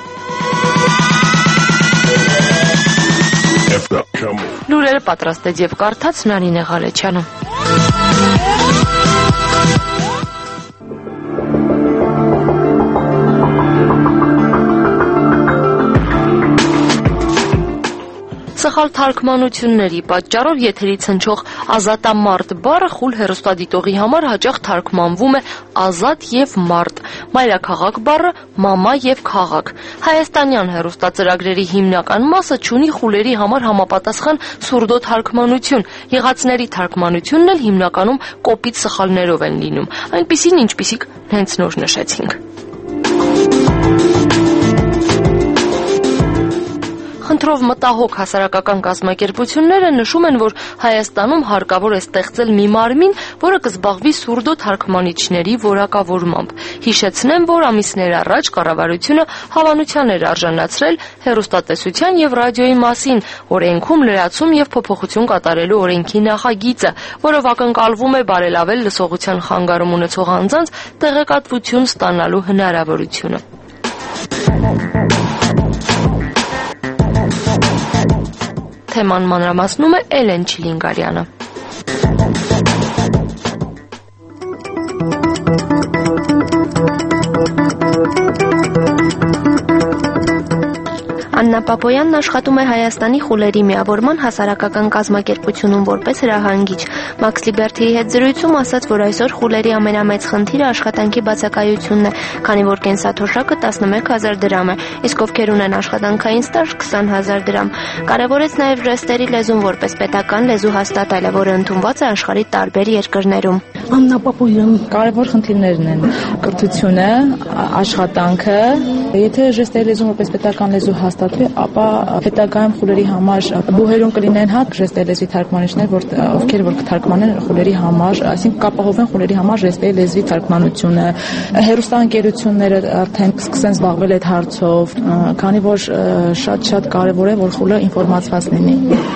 Լուրերը պատրաստեց եւ կարդաց Նարինե Ղալեչյանը։ Սխալ թարգմանությունների պատճառով եթերից հնչող ազատամարտ բառը խուլ հեռուստադիտողի համար հաճախ թարգմանվում է ազատ եւ մարդ։ Մայրաքաղաք բառը մամա եւ քաղաք։ Հայաստանյան հեռուստածրագրերի հիմնական մասը ունի խուլերի համար համապատասխան սուրդո թարգմանություն։ Եղածների թարգմանությունն էլ հիմնականում կոպիտ սխալներով են լինում, այնպիսին, ինչպիսիք հենց նոր նշեցինք։ խնդրով մտահոգ հասարակական կազմակերպությունները նշում են, որ Հայաստանում հարկավոր է ստեղծել մի մարմին, որը կզբաղվի սուրդո թարգմանիչների որակավորմամբ։ Հիշեցնեմ, որ ամիսներ առաջ կառավարությունը հավանության էր արժանացրել հեռուստատեսության եւ ռադիոյի մասին օրենքում լրացում եւ փոփոխություն կատարելու օրենքի նախագիծը, որով ակնկալվում է բարելավել լսողության խանգարում ունեցող անձանց տեղեկատվություն ստանալու հնարավորությունը։ Թեման մանրամասնում է Էլեն Չիլինգարյանը։ Աննա Պապոյանն աշխատում է Հայաստանի խուլերի միավորման հասարակական կազմակերպությունում որպես հրահանգիչ։ Մաքս Լիբերթիի հետ զրույցում ասաց, որ այսօր խուլերի ամենամեծ խնդիրը աշխատանքի բացակայությունն է, քանի որ կենսաթոշակը 11,000 դրամ է, իսկ ովքեր ունեն աշխատանքային ստաժ 20,000 դրամ։ Կարևորեց նաև ժեստերի լեզուն որպես պետական լեզու հաստատելը, որը ընդունված է աշխարհի տարբեր երկրներում։ Աննա Պապոյան, կարևոր խնդիրներն են կրթությունը, աշխատանքը, եթե ժեստերի լեզուն որպես պետական լեզու հաստատվի, ապա հետագայում խուլերի համար բուհերում կլինեն հատ ժեստերի լեզվի թարգմանիչներ, ովքեր որ կթարգմանեն խուլերի համար, այսինքն կապահովեն խուլերի համար ժեստերի լեզվի թարգմանությունը։ Հեռուստաընկերությունները արդեն սկսեն զբաղվել այդ հարցով, քանի որ շատ կարևոր է, որ խուլը ինֆորմացված լինի։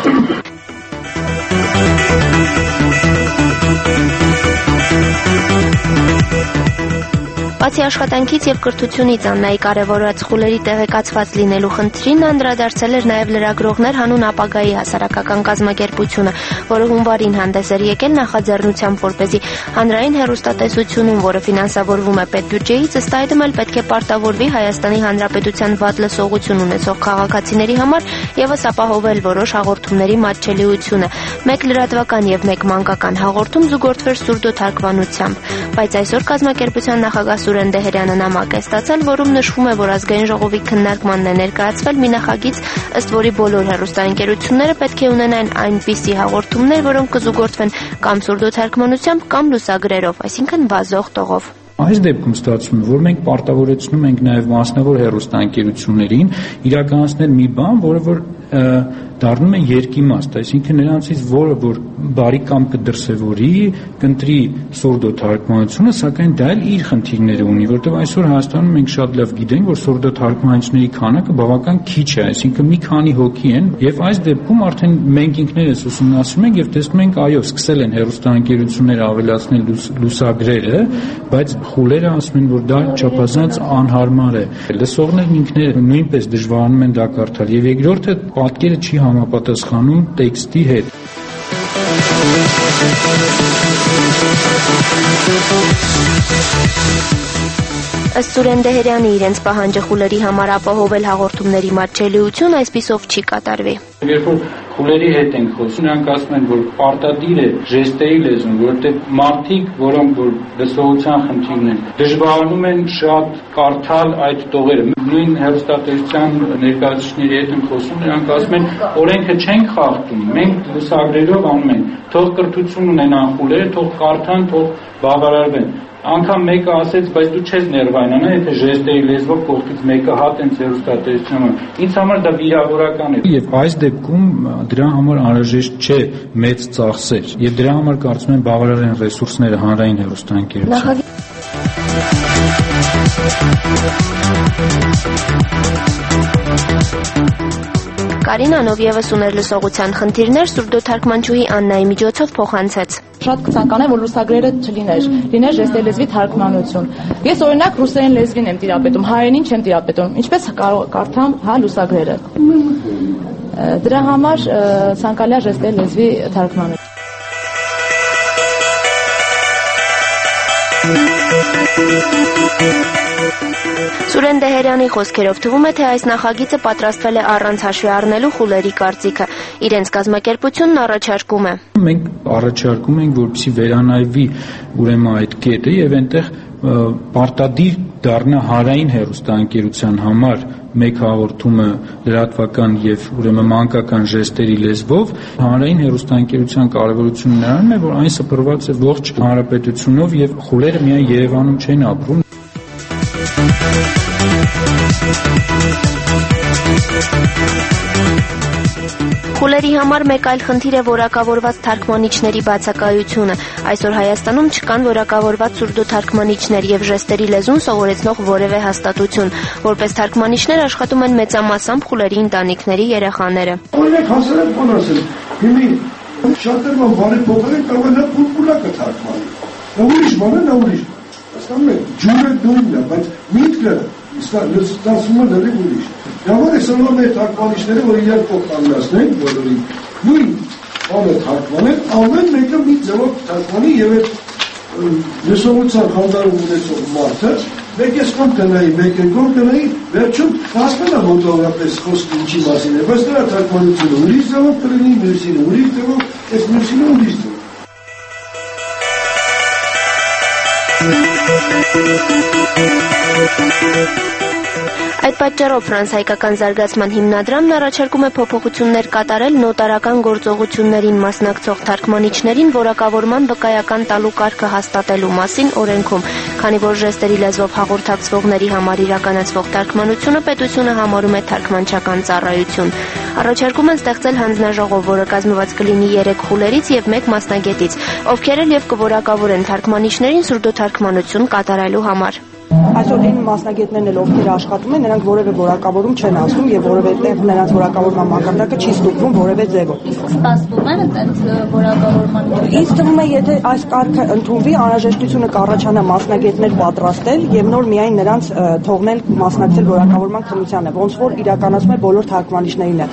Բացի աշխատանքից եւ կրթությունից Աննայի կարևորած խուլերի տեղեկացված լինելու խնդրին անդրադարձել էր նաեւ լրագրողներ հանուն ապագայի հասարակական կազմակերպությունը, որը հունվարին հանդես էր եկել նախաձեռնությամբ, որպեսզի հանրային հեռուստատեսությունում, որը ֆինանսավորվում է պետբյուջեից, ըստ այդմ էլ պետք է պարտավորվի Հայաստանի Հանրապետության վատ լսողություն ունեցող քաղաքացիների համար եւս ապահովել որոշ հաղորդումների մատչելիությունը, մեկ լրատվական եւ մեկ մանկական հաղորդում զուգորդվեր սուրդո թարգմանությամբ, բայց այսօր կազմակերպության նախագահ Սուրեն Դեհերյանը նամակ է ստացել, որում նշվում է, որ ազգային ժողովի քննարկմանն է ներկայացվել մի նախագիծ, ըստ որի բոլոր հեռուստաընկերությունները պետք է ունենան այնպիսի հաղորդումներ, որոնք կզուգորդվեն կամ սուրդո թարգմանությամբ, կամ լուսագրերով, այսինքն վազող տողով։ Այս դեպքում ստացվում է, որ մենք պարտավորեցնում ենք նաև մասնավոր հեռուստաընկերություններին իրականացնել մի բան, որը որ դառնում է երկիմաստ, այսինքն նրանցից որը որ բարի կամ կդրսևորի, կընտրի սուրդո թարգմանությունը, սակայն դա էլ իր խնդիրները ունի, որտեղ այսօր Հայաստանում մենք շատ լավ գիտենք, որ սուրդո թարգմանիչների քանակը բավական քիչ է, այսինքն մի քանի հոգի են, եւ այս դեպքում արդեն մենք ինքներս ուսումնասիրում ենք եւ տեսնում ենք, այո, սկսել են հեռուստաընկերությունները ավելացնել լուսագրերը, բայց խուլերը ասում են, որ դա չափազանց անհարմար է։ Լսողներն ինքները նույնպես դժվարանում են դա կարդալ եւ երկրորդը պատկերը չի համապատասխանում տեքստի հետ։ Ըստ Սուրեն Դեհերյանի իրենց պահանջը խուլերի համար ապահովել հաղորդումների մատչելիություն այսպիսով չի կատարվի։ Երբ որ խուլերի հետ ենք խոսում, նրանք ասում են, որ պարտադիր է ժեստերի լեզուն, որովհետև մարդիկ, որոնք որ լսողության խնդիր ունեն, դժվարանում են շատ կարդալ այդ տողերը։ Նույն հեռուստատեսության ներկայացուցիչների հետ ենք խոսում, նրանք ասում են, օրենքը չենք խախտում, մենք լուսագրերով անում ենք, թող կրթություն ունենան խուլերը, թող կարդան, թող բավարարվեն։ Անգամ մեկը ասեց, բայց դու չես ներվայնանա, եթե ժեստերի լեզվով կողքից մեկը հատենց հեռուստատեսությունը։ Ինձ համար դա վիրավորական է։ Եվ այս դեպքում դրա համար անհրաժեշտ չէ մեծ ծախսեր, եւ դրա համար կարծում եմ բավարար են ռեսուրսները հանրային հեռուստաընկերության։ Կարինանով եւս ուներ լսողության խնդիրներ, սուրդո թարգմանչուհի Աննայի միջոցով փոխանցեց։ Շատ կցանկանայի, որ լուսագրերը չլիներ, լիներ ժեստերի լեզվի թարգմանություն։ Ես օրինակ ռուսերեն լեզվին եմ տիրապետում, հայերենին չեմ տիրապետում։ Ինչպես կարդամ, լուսագրերը։ Դրա համար ցանկալի է ժեստերի լեզվի թարգմանություն։ Սուրեն Դեհերյանի խոսքերով թվում է, թե այս նախագիծը պատրաստվել է առանց հաշվի առնելու խուլերի կարծիքը։ Իրենց կազմակերպությունն առաջարկում է։ Մենք առաջարկում ենք, որպեսզի վերանայվի ուրեմն այդ կետը եւ այնտեղ պարտադիր դառնա հանրային հեռուստաընկերության համար մեկ հաղորդումը լրատվական եւ ուրեմն մանկական ժեստերի լեզվով։ Հանրային հեռուստաընկերության կարեւորությունն նրանում է, որ այն սփռված է ողջ հանրապետությունով եւ խուլերը միայն Երևանում չեն ապրում։ Խուլերի համար մեկ այլ խնդիր է որակավորված թարգմանիչների բացակայությունը։ Այսօր Հայաստանում չկան որակավորված սուրդոթարգմանիչներ եւ ժեստերի լեզուն սովորեցնող որևէ հաստատություն։ Որպես թարգմանիչներ աշխատում են մեծամասամբ խուլերի ընտանիքների երեխաները։ Օրինակ հասարակ բան ասել, հիմի շատերն բարեփոխել կարող են պուլպուլակը թարգմանել։ Նա ուրիշ բան է, նա ուրիշ։ Հասկանում եք, ջուրը նույնն է, բայց միտքը ստացվում է դեռ ուրիշ։ Ямар է սովորում մեր թարգմանիչները, որ իրար փոխանցնեն բոլորին։ Նույն բանը թարգմանեն, ամեն մեկը մի ձևով թարգմանի եւ այդ լսողության խանդարում ունեցող մարդը մեկ էս կողմ կնայի, մեկ է կողմ կնայի, վերջում հասկանա մոտավորապես խոսքը ինչի մասին է, բայց դրա թարգմանությունը ուրիշ ձևով կլինի, մյուսինը ուրիշ ձևով, այս մյուսինը ուրիշ ձևով։ Այդ պատճառով Ֆրանս-հայկական զարգացման հիմնադրամն առաջարկում է փոփոխություններ կատարել նոտարական գործողություններին մասնակցող թարգմանիչներին որակավորման վկայական տալու կարգը հաստատելու մասին օրենքում, քանի որ ժեստերի լեզվով հաղորդակցվողների համար իրականացվող թարգմանությունը պետությունը համարում է թարգմանչական ծառայություն։ Առաջարկում են ստեղծել հանձնաժողով, որը կազմված կլինի 3 խուլերից եւ 1 մասնագետից, ովքեր էլ եւ կորակավորեն թարգմանիչներին սուրդոթարգմանություն կատարելու համար։ Այսօր դին մասնագետներն էլ ովքեր աշխատում են, նրանք որևէ որակավորում չեն ասում եւ որևէ տեղ նրանց որակավորման մակարդակը չի ստուգվում որևէ ձևով։ Իսկ սպասվում են այդ որակավորման։ Ինձ թվում է, եթե այս կարգը ընդունվի, անհրաժեշտությունը կառաջանա մասնագետներ պատրաստել եւ նոր միայն նրանց թողնել մասնակցել որակավորման քննությանը, ոնց որ իրականացում է բոլոր թարգմանիչներին է։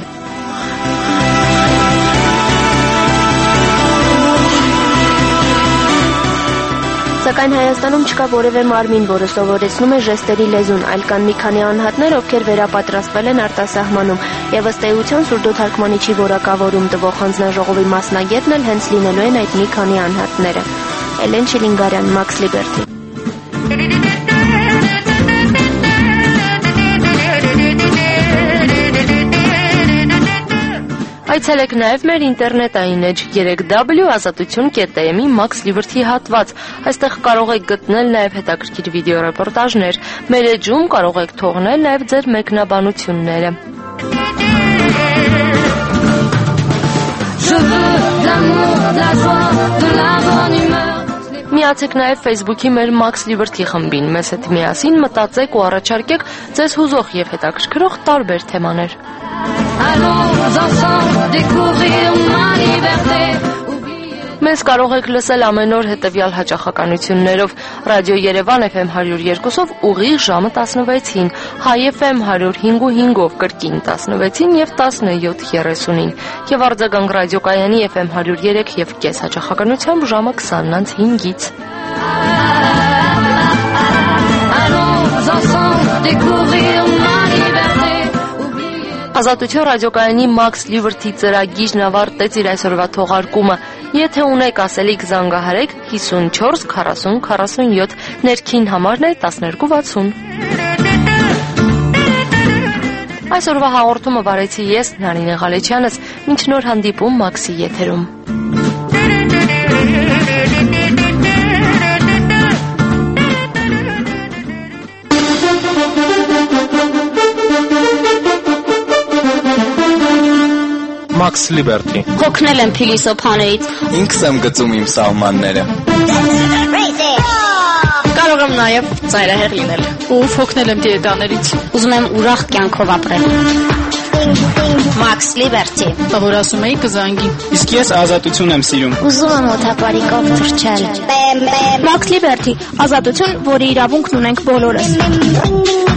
Սակայն Հայաստանում չկա որևէ մարմին, որը սովորեցնում է ժեստերի լեզուն, այլ կան մի քանի անհատներ, ովքեր վերապատրաստվել են արտասահմանում, եւ ըստ էության սուրդոթարգմանիչի որակավորում տվող հանձնաժողովի մասնագետն էլ հենց լինելու են այդ մի քանի անհատները։ Էլեն Չիլինգարյան, Max Liberty։ Այցելեք նաև մեր ինտերնետային էջ 3w.azatutun.am-ի Max Liberty հատված։ Այստեղ կարող եք գտնել նաև հետաքրքիր վիդեոռեպորտաժներ։ Մեր էջում կարող եք թողնել նաև ձեր մեկնաբանությունները։ Միացեք նաև Facebook-ի մեր Max Liberty խմբին։ Մեզ հետ միասին մտածեք ու առաջարկեք ձեզ հուզող եւ հետաքրքրող տարբեր թեմաներ։ Մեզ կարող եք լսել ամեն օր հետևյալ հաճախականություններով. Ռադիո Երևան FM 102-ով ուղիղ ժամը 16-ին, Հայ FM 105.5-ով կրկին 16-ին եւ 17:30-ին, եւ արձագանք ռադիոկայանի FM 103.5 հաճախականությամբ ժամը 20:05-ից։ Ազատություն ռադիոկայանի Max Liberty ծրագիրն ավարտեց իր այսօրվա թողարկումը։ Եթե ունեք ասելիք, զանգահարեք 54 40 47, ներքին համարն է 1260։ Այսօրվա հաղորդումը վարեցի ես, Նարինե Ղալեչյանս, մինչ նոր հանդիպում Մաքսի եթերում։ Max Liberty։ Հոգնել եմ փիլիսոփաներից։ Ինքս եմ գծում իմ սահմանները։ Կարող եմ նաև ծայրահեղ լինել։ Ու հոգնել եմ դիետաներից։ Ուզում եմ ուրախ կյանքով ապրել։ Max Liberty։ Որ ասում էի կզանգի։ Իսկ ես ազատություն եմ սիրում։ Ուզում եմ օթապարիկով թռչել։ Max Liberty, ազատություն, որի իրավունքն ունենք բոլորս։